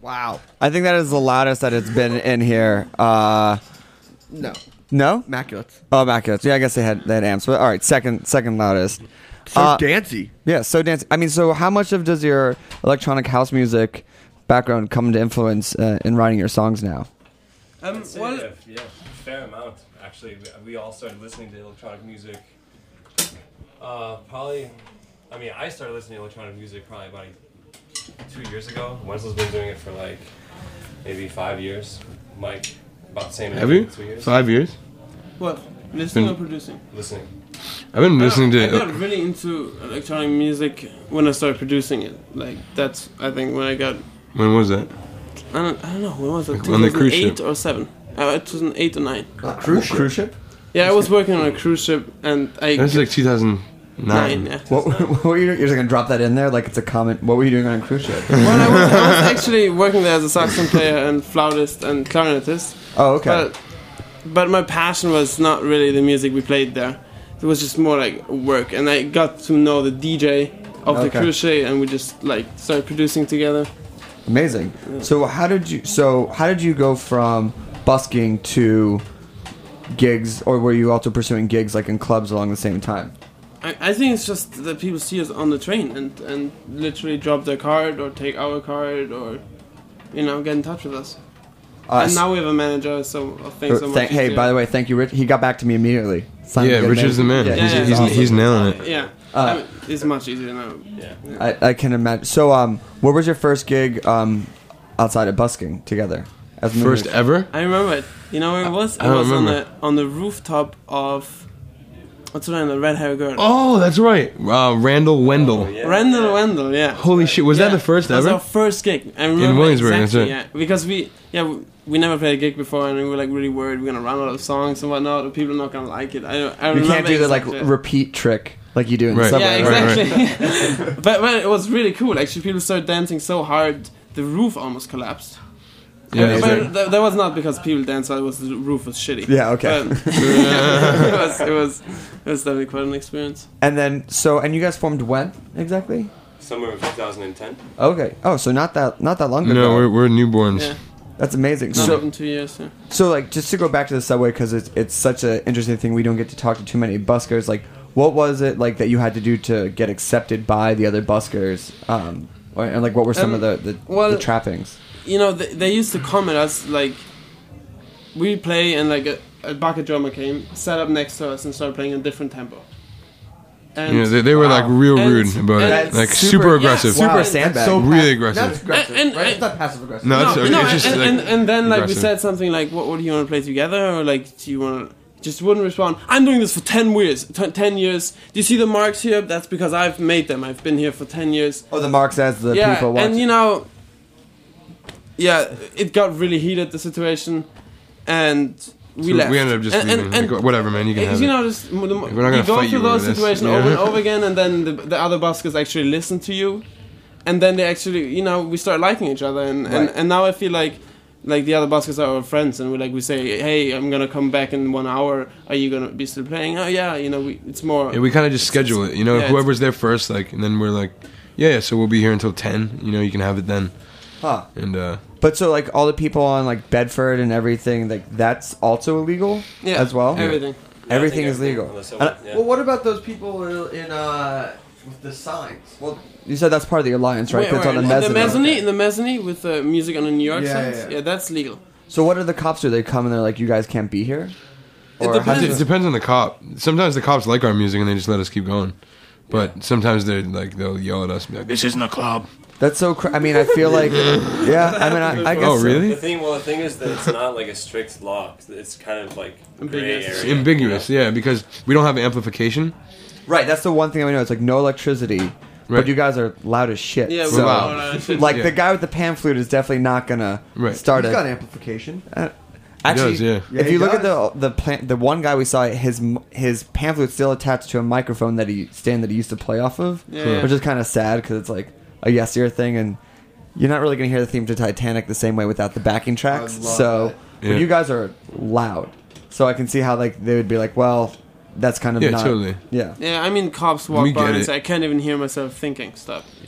S4: Wow.
S5: I think that is the loudest that it's been in here. Uh,
S4: No.
S5: no?
S4: Immaculates.
S5: Oh, Immaculates. Yeah, I guess they had they had amps. But all right, second second loudest.
S4: So
S5: Uh,
S4: dancey.
S5: Yeah, so dancing. I mean, so how much of does your electronic house music background come to influence uh, in writing your songs now?
S10: Um,
S11: I'd say,
S10: well,
S11: uh, yeah, fair amount. Actually, we, we all started listening to electronic music. Uh, probably, I mean, I started listening to electronic music probably about two years ago. Wenzel's been doing it for like maybe five years. Mike, about the same.
S9: Have you?
S11: Two years.
S9: Five years?
S10: what? Listening
S9: Been-
S10: or producing?
S11: Listening.
S9: I've been listening
S10: I
S9: to.
S10: got really into electronic music when I started producing it. Like that's, I think, when I got.
S9: When was that?
S10: I don't, I don't know. When was it?
S9: On the cruise
S10: two thousand eight
S9: ship.
S10: or seven? Uh, two thousand eight or nine.
S4: Cruise ship.
S5: Cruise ship?
S10: Yeah, I was working on a cruise ship, and I.
S9: That was like two thousand
S10: nine.
S9: nine.
S10: Yeah.
S5: What, what were you doing? You're just going to drop that in there like it's a comment. What were you doing on a cruise ship?
S10: Well, I was, I was actually working there as a saxophone player and flautist and clarinetist.
S5: Oh, okay.
S10: But, but my passion was not really the music we played there. It was just more like work, and I got to know the D J of the
S5: Okay.
S10: cruise ship, and we just like started producing together.
S5: Amazing. So how did you? So how did you go from busking to gigs, or were you also pursuing gigs like in clubs along the same time?
S10: I, I think it's just that people see us on the train and, and literally drop their card or take our card or, you know, get in touch with us.
S5: Uh,
S10: and now we have a manager, so I think so much
S5: thank, hey,
S10: easier.
S5: by the way, thank you, Rich. He got back to me immediately. Signed
S9: Yeah,
S5: a good
S9: Richard's the man.
S5: Yeah,
S9: He's,
S10: yeah,
S9: he's,
S10: yeah.
S9: he's nailing it.
S10: Yeah,
S5: Uh,
S10: I mean, it's much easier now.
S11: Yeah.
S5: I, I can imagine. So, um, where was your first gig um, outside of busking together? As
S9: First
S5: movers?
S9: ever?
S10: I remember it. You know where it was? It
S9: I don't
S10: was on the
S9: remember.
S10: on the rooftop of what's her name? The red hair girl.
S9: Oh, that's right. Uh, Randall Wendell.
S11: Yeah.
S10: Randall Wendell. Yeah.
S9: Holy shit, was
S10: Yeah,
S9: that the first
S10: That was
S9: ever?
S10: our first gig. I remember
S9: Williamsburg, that's
S10: exactly,
S9: right.
S10: Yeah, because we yeah we, we never played a gig before, and we were like really worried we're gonna run out of songs and whatnot, or people are not gonna like it. I don't. I
S5: You
S10: remember
S5: can't do the like
S10: exactly.
S5: repeat trick like you do in
S9: Right.
S5: the
S10: Yeah,
S5: subway. right?
S10: exactly. but but it was really cool. Actually, people started dancing so hard the roof almost collapsed.
S9: Yeah,
S10: but
S9: that's right.
S10: that, that was not because people danced. It was the roof was shitty.
S5: Yeah, okay.
S10: But, yeah, it was it was it was definitely quite an experience.
S5: And then, so, and you guys formed when exactly?
S11: Somewhere in two thousand ten.
S5: Okay. Oh, so not that not that long ago.
S9: No, we're, we're newborns.
S10: Yeah,
S5: That's amazing.
S10: not
S5: So,
S10: even two years. Yeah.
S5: so like, just to go back to the subway because it's it's such an interesting thing. We don't get to talk to too many buskers. Like, what was it like that you had to do to get accepted by the other buskers? Um, or- and like, what were some
S10: Um,
S5: of the the,
S10: well-
S5: the trappings?
S10: You know, they, they used to come at us like we play, and like a, a bucket drummer came, sat up next to us, and started playing a different tempo. And
S9: You know, they, they were like
S5: Wow.
S9: real
S10: And-
S9: rude about
S10: and-
S9: it. Like
S5: Super-
S9: super,
S10: yeah,
S9: aggressive.
S10: super-
S5: Super
S10: Wow,
S5: sandbag.
S4: That's so
S9: Really
S4: passive-
S9: aggressive.
S4: That's aggressive,
S10: And- and-
S4: right?
S10: and-
S4: It's not passive aggressive.
S9: No,
S10: no,
S9: it's,
S10: no,
S9: it's just
S10: and,
S9: like
S10: and, and then like we
S9: aggressive.
S10: said something like, "What, what do you want to play together?" Or like, "Do you want to?" Just wouldn't respond. I'm doing this for ten years. T- ten years. Do you see the marks here? That's because I've made them. I've been here for ten years.
S5: Oh, the marks as the
S10: yeah,
S5: people watching.
S10: and you know, yeah, it got really heated, the situation, and we
S9: So
S10: left.
S9: we ended up just
S10: and,
S9: leaving.
S10: and, and
S9: Like, whatever, man, you can have
S10: you
S9: it.
S10: know, just the,
S9: not gonna
S10: you go
S9: fight
S10: through
S9: you
S10: those
S9: over this.
S10: situations
S9: Yeah.
S10: over and over again, and then the, the other buskers actually listen to you, and then they actually, you know, we start liking each other, and, and,
S5: Right.
S10: and now I feel like. Like the other buskers are our friends, and we like we say, "Hey, I'm gonna come back in one hour. Are you gonna be still playing?" Oh yeah, you know, we, it's more.
S9: Yeah, we kind of just schedule it. You know,
S10: yeah,
S9: whoever's there first, like, and then we're like, yeah, yeah, so we'll be here until ten. You know, you can have it then.
S5: Huh.
S9: And uh,
S5: But so like all the people on like Bedford and everything, like that's also illegal
S10: yeah,
S5: as well.
S10: Everything.
S5: Everything
S11: I
S5: is
S11: think
S5: legal.
S11: on the subway,
S5: And-
S11: yeah.
S4: Well, what about those people in uh, with the signs?
S5: Well, you said that's part of the alliance, right?
S10: Wait,
S5: That's on the
S10: wait,
S5: mezzanine.
S10: mezzanine, the mezzanine with the music on the New York
S4: Yeah,
S10: side.
S4: yeah,
S10: Yeah,
S4: yeah.
S10: that's legal.
S5: So what do the cops do? They come and they're like, "You guys can't be here."
S10: It
S5: Or how
S10: depends.
S5: does
S9: it depends on the cop. Sometimes the cops like our music and they just let us keep going. But sometimes they're like they'll yell at us and be like, "This isn't a club."
S5: That's so. Cr- I mean, I feel like, yeah. I mean, I, I guess.
S9: Oh,
S5: so.
S9: really?
S11: The thing, well, the thing is that it's not like a strict law. It's kind of like gray
S10: Ambiguous.
S11: area.
S9: It's ambiguous, yeah, because we don't have amplification.
S5: Right. That's the one thing I know. It's like no electricity, but
S9: Right.
S5: you guys are loud as shit.
S10: Yeah,
S5: so,
S10: we're loud. Uh,
S5: like
S9: Yeah.
S5: the guy with the pan flute is definitely not gonna
S9: Right.
S5: start
S4: He's
S5: a.
S4: got amplification.
S5: uh, Actually,
S9: does, yeah.
S4: Yeah,
S5: if
S4: he
S5: you look at
S4: does.
S5: the the plan, the one guy we saw, his m- his pamphlet's still attached to a microphone that he stand that he used to play off of,
S10: Yeah.
S5: which is kind of sad because it's like a yes year thing, and you're not really gonna hear the theme to Titanic the same way without the backing tracks.
S4: I love
S5: So,
S4: that.
S5: but
S9: Yeah.
S5: you guys are loud, so I can see how like they would be like, well, that's kind of
S9: Yeah,
S5: not,
S9: totally.
S5: yeah.
S10: Yeah, I mean, cops walk
S9: We
S10: by
S9: get
S10: and
S9: it.
S10: say, "I can't even hear myself thinking." Stop.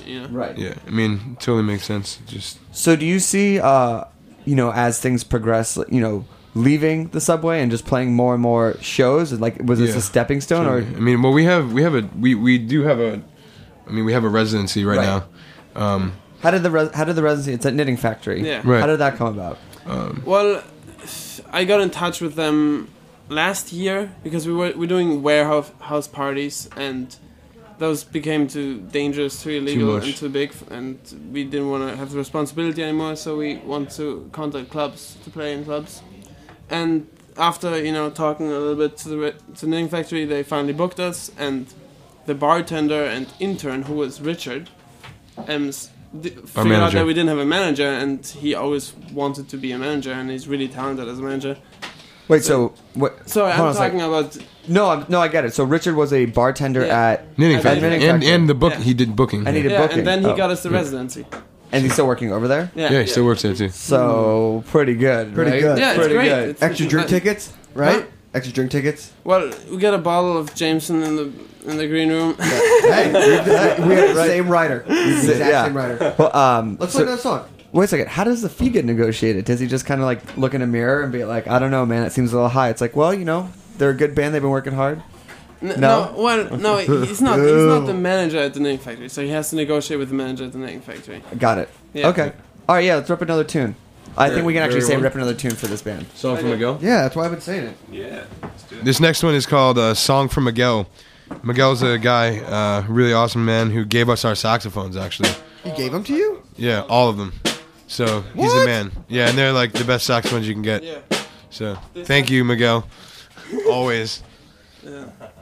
S10: You know?
S5: Right.
S9: Yeah, I mean, totally makes sense. Just
S5: So do you see, uh, you know, as things progress, you know, leaving the subway and just playing more and more shows? Like, was this
S9: Yeah.
S5: a stepping stone,
S9: Sure.
S5: or
S9: I mean, well, we have we have a we, we do have a, I mean, we have a residency right,
S5: Right.
S9: now. Um,
S5: how did the res- how did the residency? It's at Knitting Factory.
S10: Yeah.
S9: Right.
S5: How did that come about?
S9: um,
S10: Well, I got in touch with them last year because we were we're doing warehouse house parties, and those became too dangerous, too illegal,
S9: much.
S10: and too big, f- and we didn't want to have the responsibility anymore. So we want to contact clubs to play in clubs. And after you know talking a little bit to the re- to Knitting Factory, they finally booked us, and the bartender and intern, who was Richard, um, s- d- figured out
S9: manager.
S10: that we didn't have a manager, and he always wanted to be a manager, and he's really talented as a manager.
S5: Wait, so what?
S10: Sorry,
S5: hold
S10: I'm
S5: on a sec.
S10: talking about
S5: No, I'm, no, I get it. So Richard was a bartender
S10: Yeah.
S5: at
S9: knitting
S10: At
S9: factory.
S5: Knitting
S9: and
S5: Factory.
S9: and the book
S10: Yeah.
S9: he did booking.
S5: And he did
S10: yeah,
S5: booking.
S10: and then he
S5: Oh.
S10: got us the residency.
S5: and he's still working over there.
S10: Yeah,
S9: yeah, he still works there too.
S5: So pretty good.
S4: Pretty
S5: right?
S4: good.
S10: Yeah, it's
S5: pretty
S10: great.
S5: good.
S10: It's-
S4: Extra drink
S10: uh,
S4: tickets, right?
S10: Huh?
S4: Extra drink tickets.
S10: Well, we got a bottle of Jameson in the in the green room.
S4: Hey, we have the, we have the same writer. We have the exact
S5: Yeah.
S4: same writer.
S5: Well, um,
S4: Let's
S5: so-
S4: play another song.
S5: wait a second. How does the fee get negotiated? Does he just kind of like look in a mirror and be like, I don't know, man, it seems a little high. It's like, well, you know, they're a good band. They've been working hard.
S10: N-
S5: No?
S10: no, well, no, he's not. He's not the manager at the Knitting Factory, so he has to negotiate with the manager at the Knitting Factory.
S5: Got it.
S10: Yeah.
S5: Okay. All right. Yeah. Let's rip another tune. I think we can actually
S9: Very
S5: say
S9: well.
S5: rip another tune for this band.
S9: Song from Miguel.
S4: Yeah, that's why I've been saying it.
S11: Yeah. Let's do it.
S9: This next one is called uh, "Song from Miguel." Miguel's a guy, uh, really awesome man, who gave us our saxophones. Actually,
S4: He gave them to you?
S9: yeah, all of them. So he's
S4: What?
S9: the man. Yeah, and they're like the best saxophones you can get.
S10: Yeah.
S9: So thank you, Miguel. Always.
S10: Yeah.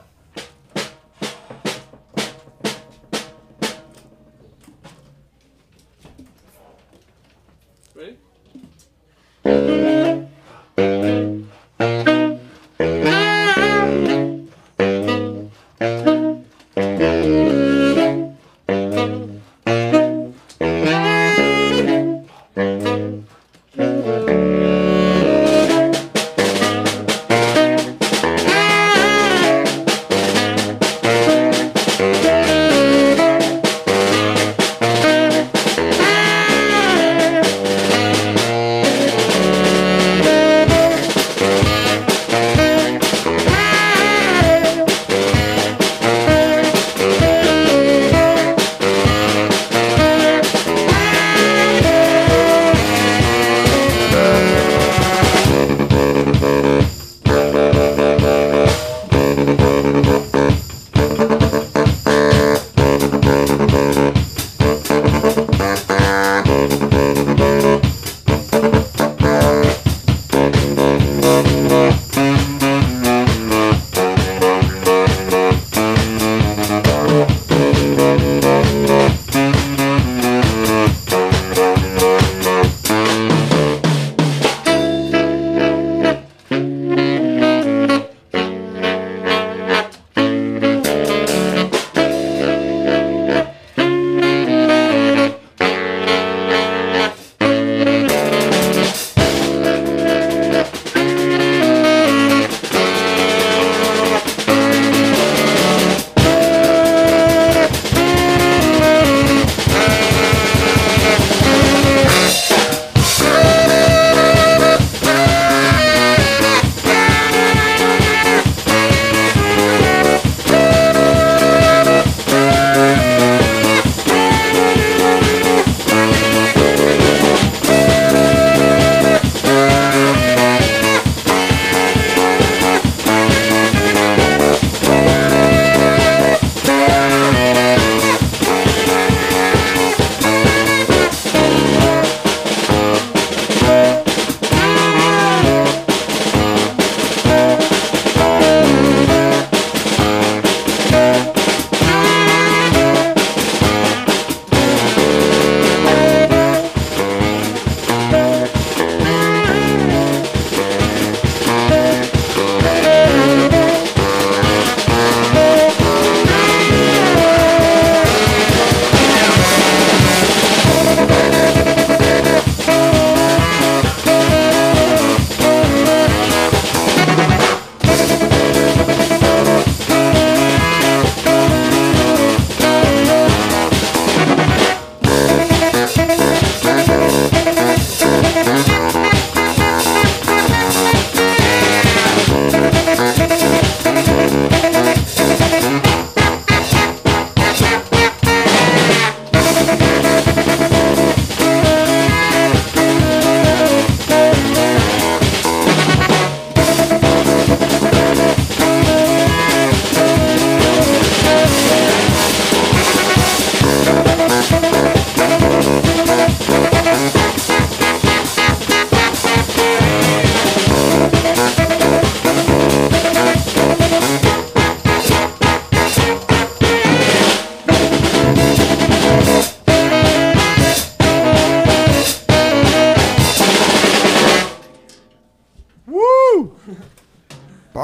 S10: Ready?
S8: Thank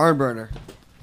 S4: barn burner.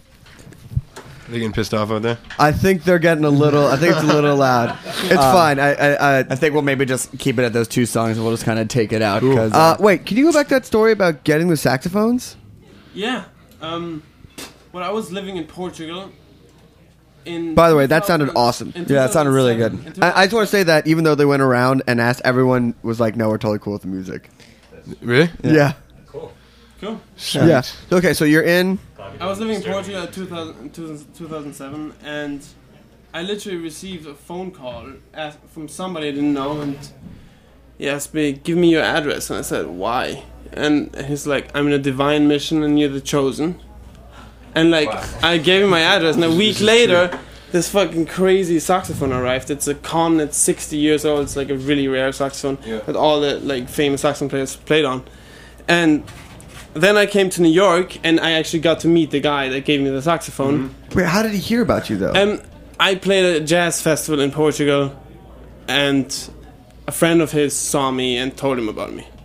S9: They getting pissed off out there?
S4: I think they're getting a little. I think it's a little loud. It's
S5: Um,
S4: fine. I, I, I,
S5: I think we'll maybe just keep it at those two songs, and we'll just kind of take it out.
S9: Cool.
S5: 'cause,
S4: uh, wait, can you go back to that story about getting the saxophones?
S10: Yeah. Um, when I was living in Portugal. In
S4: By the way, that
S10: two
S4: sounded
S10: thousand
S4: awesome.
S10: in
S5: Yeah, that sounded really
S10: two thousand seven
S5: good.
S10: in
S4: I, I just want to say that even though they went around and asked, everyone was like, "No, we're totally cool with the music."
S9: Really?
S4: Yeah.
S11: Cool.
S10: Cool.
S4: Yeah. Okay, so you're in.
S10: I was living in Portugal in two thousand, two thousand seven, and I literally received a phone call as, from somebody I didn't know, and he asked me, "Give me your address," and I said, "Why?" And he's like, "I'm in a divine mission, and you're the chosen." And like,
S11: Wow.
S10: I gave him my address, and a week later, this fucking crazy saxophone arrived. It's a Con. It's sixty years old. It's like a really rare saxophone
S9: Yeah.
S10: that all the like famous saxophone players played on, and. Then I came to New York, and I actually got to meet the guy that gave me the saxophone.
S4: Wait, how did he hear about you though?
S10: Um, I played at a jazz festival in Portugal, and a friend of his saw me and told him about me.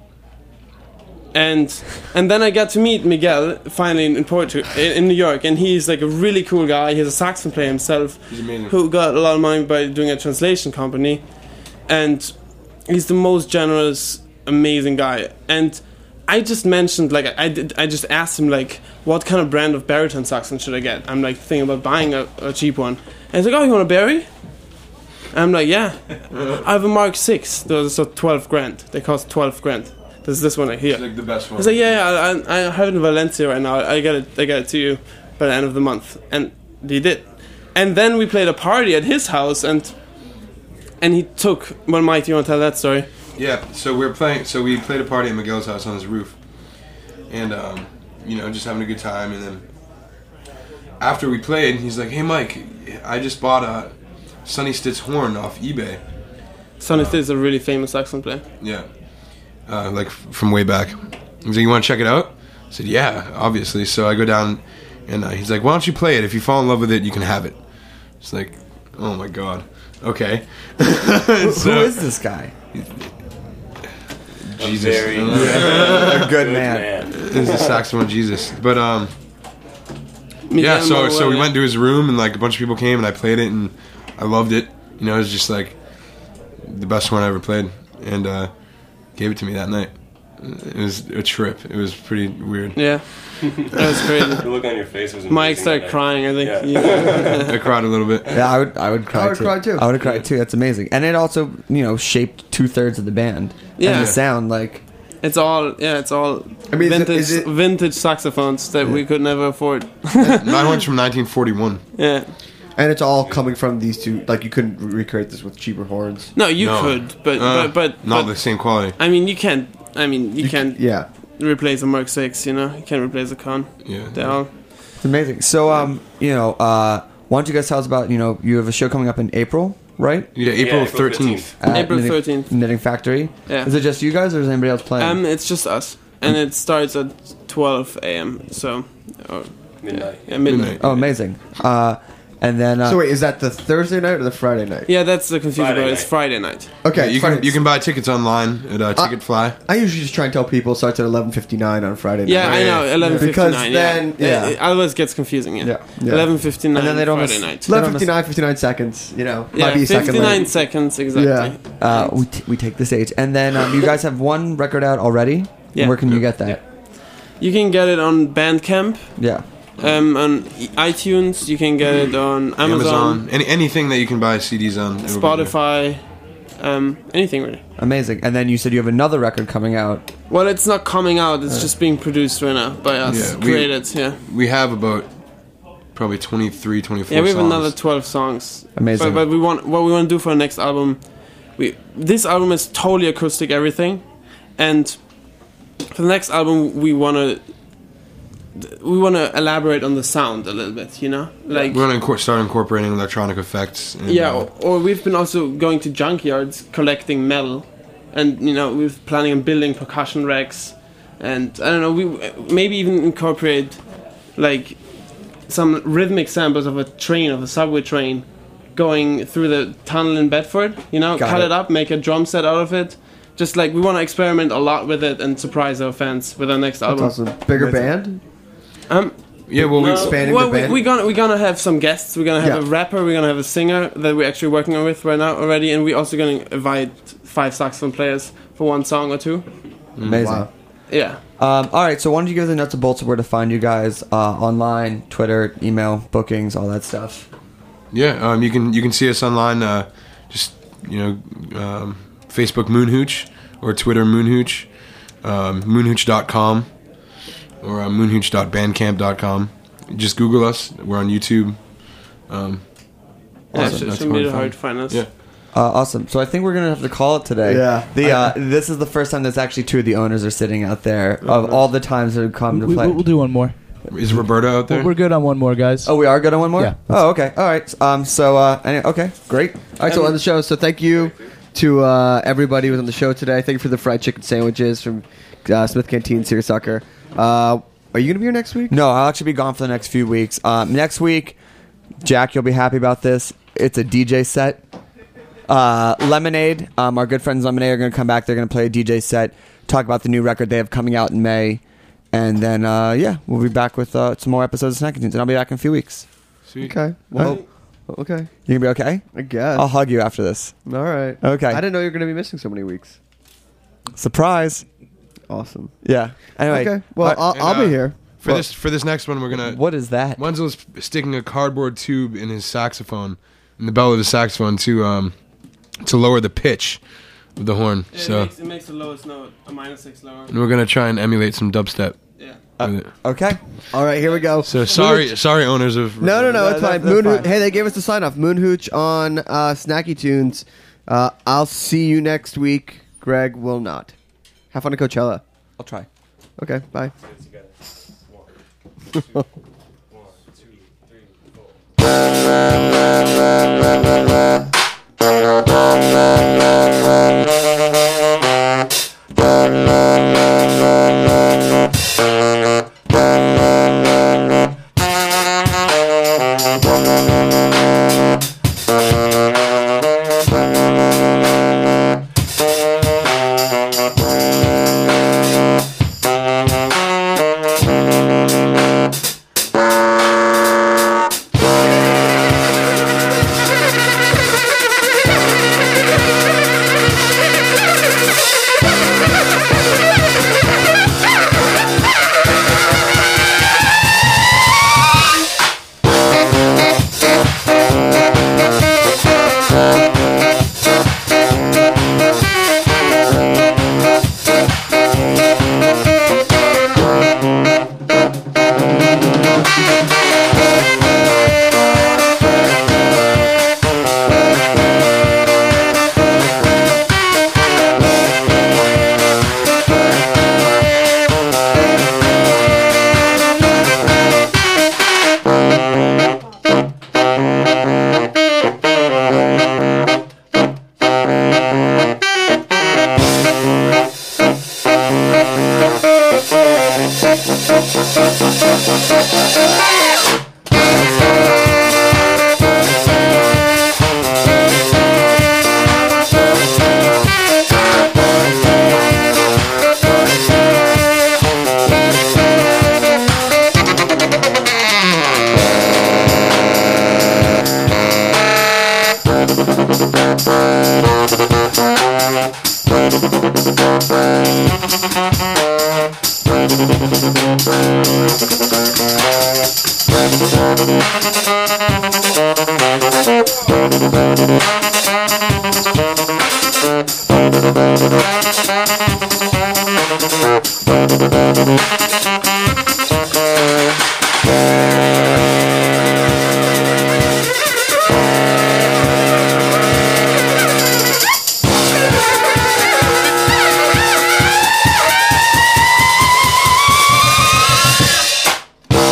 S10: And and then I got to meet Miguel finally in, in Portugal, in, in New York, and he's like a really cool guy. He's a saxophone player himself,
S9: He's amazing.
S10: who got a lot of money by doing a translation company, and he's the most generous, amazing guy. And I just mentioned, like, I did, I just asked him, like, what kind of brand of baritone saxophone should I get? I'm, like, thinking about buying a, a cheap one. And he's like, oh, you want a Barry? And I'm like, yeah. I have a Mark six. Those are twelve grand. They cost twelve grand. There's this one right here.
S9: It's like the best one.
S10: He's like, yeah, yeah, I, I have it in Valencia right now. I get it, I get it to you by the end of the month. And he did. And then we played a party at his house, and and he took, well, Mike, do you want to tell that story?
S9: Yeah, so we were playing. So we played a party at Miguel's house on his roof, and um, you know, just having a good time. And then after we played, he's like, "Hey, Mike, I just bought a Sonny Stitt's horn off eBay."
S10: Sonny Stitt is a really famous saxophone player.
S9: Yeah, uh, like f- from way back. He's like, "You want to check it out?" I said, "Yeah, obviously." So I go down, and uh, he's like, "Why don't you play it? If you fall in love with it, you can have it." It's like, oh my god, okay.
S5: Who is this guy?
S9: Jesus.
S11: Very
S5: A good
S11: good
S5: man.
S11: man.
S9: This is saxophone Jesus. But um
S10: Miguel
S9: yeah, so so we
S10: Manuel,
S9: went to his room and like a bunch of people came and I played it and I loved it. You know, it was just like the best one I ever played and uh gave it to me that night. It was a trip. It was pretty weird.
S10: Yeah, that was crazy.
S11: The look on your face was amazing.
S10: Mike started
S11: that
S10: crying, I think.
S11: Yeah.
S10: Yeah.
S9: I cried a little bit.
S5: Yeah, I would. I would cry.
S4: I would
S5: too.
S4: cry, too.
S5: I would have cried too. That's amazing, and it also, you know, shaped two thirds of the band.
S10: Yeah.
S5: and the sound like.
S10: It's all, yeah, it's all
S4: I mean, is it-
S10: vintage,
S4: is it-
S10: vintage saxophones that we could never afford.
S9: My horn's from nineteen forty-one.
S10: Yeah.
S4: And it's all coming from these two. Like you couldn't re- recreate this with cheaper horns.
S10: No, you
S9: No.
S10: could, but,
S9: Uh,
S10: but but
S9: not
S10: but,
S9: the same quality.
S10: I mean, you can't. I mean, you, can't
S4: Yeah.
S10: replace a Mark six. You know, you can't replace a Con.
S9: Yeah.
S10: They all.
S5: It's amazing. So, um, you know, uh, why don't you guys tell us about, you know, you have a show coming up in April, right?
S9: Yeah, April
S11: Yeah, April
S9: thirteenth.
S5: At
S10: April
S5: Knitting-
S10: thirteenth.
S5: Knitting Factory.
S10: Yeah.
S5: Is it just you guys, or is anybody else playing?
S10: Um, it's just us, and it starts at twelve a.m. So, or,
S11: Midnight.
S10: yeah, midnight.
S9: Midnight.
S5: oh, amazing. Uh, and then. Uh,
S4: So wait, is that the Thursday night or the Friday night?
S10: Yeah, that's the confusing
S11: Friday
S10: part. It's
S11: night.
S10: Friday night.
S4: Okay,
S9: Yeah, you
S4: Friday-
S9: can you can buy tickets online at uh, Ticketfly.
S4: I usually just try and tell people it starts at eleven fifty nine on Friday night.
S10: Yeah, I know.
S9: Yeah.
S10: Eleven fifty nine.
S4: Because then- yeah.
S10: It, it otherwise gets confusing. Yeah.
S5: Yeah.
S4: Yeah.
S10: Eleven fifty nine.
S5: And then they don't
S10: Friday
S5: miss-
S10: night.
S4: eleven fifty nine, fifty nine seconds. You know,
S10: Yeah,
S4: might be a second
S10: fifty-nine
S4: late.
S10: seconds exactly.
S4: Yeah.
S5: uh, we, t- we take the stage. And then um, you guys have one record out already.
S10: Yeah.
S5: Where can you get that?
S10: You can get it on Bandcamp,
S5: Yeah.
S10: um, on iTunes. You can get it on Amazon,
S9: Amazon, any anything that you can buy C Ds on. it'll be there.
S10: Spotify, um, anything really.
S5: Amazing. And then you said you have another record coming out.
S10: Well, it's not coming out. It's just being produced right now by us.
S9: Yeah, we-
S10: created. Yeah.
S9: We have about probably twenty-three, twenty-four
S10: Yeah, we have
S9: songs.
S10: another twelve songs.
S5: Amazing.
S10: But, but we want what we want to do for our next album. We this album is totally acoustic, everything, and for the next album we want to we want to elaborate on the sound a little bit. You know, like
S9: We want to incor- start incorporating electronic effects. And,
S10: yeah.
S9: uh,
S10: Or, or we've been also going to junkyards collecting metal, and you know we're planning on building percussion racks, and I don't know. We maybe even incorporate like some rhythmic samples of a train, of a subway train, going through the tunnel in Bedford. You know,
S5: Got
S10: cut
S5: it.
S10: it. up, make a drum set out of it. Just like we want to experiment a lot with it and surprise our fans with our next
S4: That's
S10: album.
S4: awesome. Bigger band?
S10: Um,
S9: Yeah, well, we
S10: No,
S4: expanding
S10: well,
S4: the
S10: we,
S4: band?
S10: we're gonna we're gonna have some guests. We're gonna have
S4: Yeah.
S10: a rapper. We're gonna have a singer that we're actually working on with right now already, and we're also gonna invite five saxophone players for one song or two.
S5: Amazing.
S4: Wow.
S10: Yeah.
S5: Um, all right, so why don't you give the nuts and bolts of where to find you guys uh, online, Twitter, email, bookings, all that stuff.
S9: Yeah, um, you can you can see us online. Uh, just you know, um, Facebook Moonhooch or Twitter Moonhooch, um, moonhooch dot com or uh, moonhooch dot bandcamp dot com. Just Google us. We're on YouTube. Um,
S10: Yeah,
S9: that's-
S10: it should-
S9: that's
S10: shouldn't be
S9: where to
S10: hard
S9: find-
S10: to find us.
S9: Yeah.
S5: Uh, awesome. So I think we're gonna have to call it today.
S4: Yeah.
S5: The uh, this is the first time that's actually two of the owners are sitting out there of all the times that have come to
S12: We,
S5: play.
S12: we'll do one more.
S9: Is Roberta out there?
S12: We're, we're good on one more, guys.
S5: Oh, we are good on one more.
S12: Yeah.
S5: Oh, okay. All right. Um. So. Uh. Anyway, okay. Great.
S4: All right, so on the show. So thank you to uh, everybody who was on the show today. Thank you for the fried chicken sandwiches from uh, Smith Canteen, Seersucker. Uh, are you going to be here next week?
S5: No, I'll actually be gone for the next few weeks. Um. Next week, Jack, you'll be happy about this. It's a D J set. Uh, Lemonade, um, our good friends Lemonade are going to come back. They're going to play a D J set, talk about the new record they have coming out in May, and then uh, yeah, we'll be back with uh, some more episodes of Snacky Tunes, and I'll be back in a few weeks.
S9: Sweet.
S4: Okay. Well, okay.
S5: You gonna be okay?
S4: I guess.
S5: I'll hug you after this.
S4: All right.
S5: Okay.
S4: I didn't know you were going to be missing so many weeks.
S5: Surprise.
S4: Awesome.
S5: Yeah. Anyway.
S4: Okay. Well,
S5: uh,
S4: I'll,
S9: And,
S4: I'll be
S9: uh,
S4: here.
S9: For
S5: Well-
S9: this for this next one, we're gonna.
S5: what is that?
S9: Wenzel's sticking a cardboard tube in his saxophone, in the bell of his saxophone, to um, to lower the pitch of the horn.
S10: It,
S9: so
S10: makes, it makes the lowest note a minor six lower.
S9: and we're gonna try and emulate some dubstep.
S10: Yeah.
S9: with it.
S5: Okay.
S4: All right, here we go.
S9: So sorry, sorry, owners of.
S4: No, no, no,
S5: That-
S4: it's
S5: that-
S4: fine.
S5: that's
S4: Moon,
S5: fine.
S4: Hey, they gave us the sign off. Moonhooch on uh, Snacky Tunes. Uh, I'll see you next week. Greg will not. Have fun at Coachella.
S5: I'll try.
S4: Okay, bye.
S11: Together. One, two, one, two, three, four.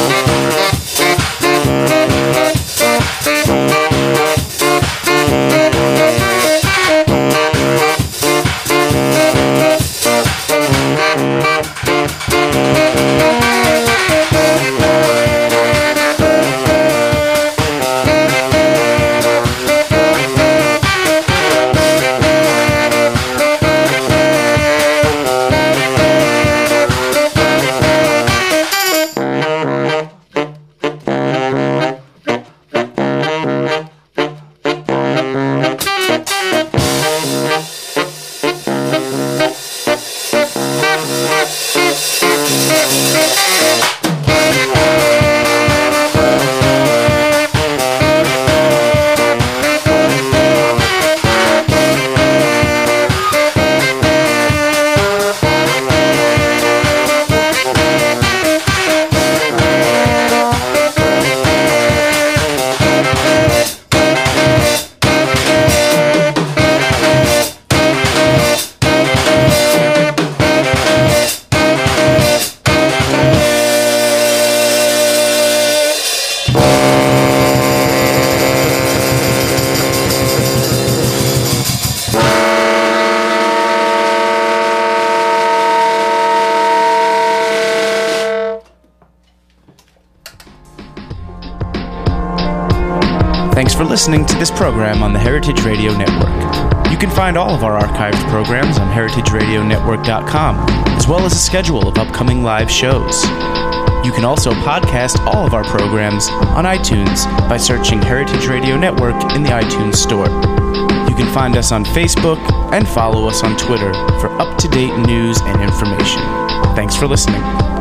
S8: Thank you.
S12: for listening to this program on the Heritage Radio Network. You can find all of our archived programs on heritage radio network dot com, as well as a schedule of upcoming live shows. You can also podcast all of our programs on iTunes by searching Heritage Radio Network in the iTunes Store. You can find us on Facebook and follow us on Twitter for up-to-date news and information. Thanks for listening.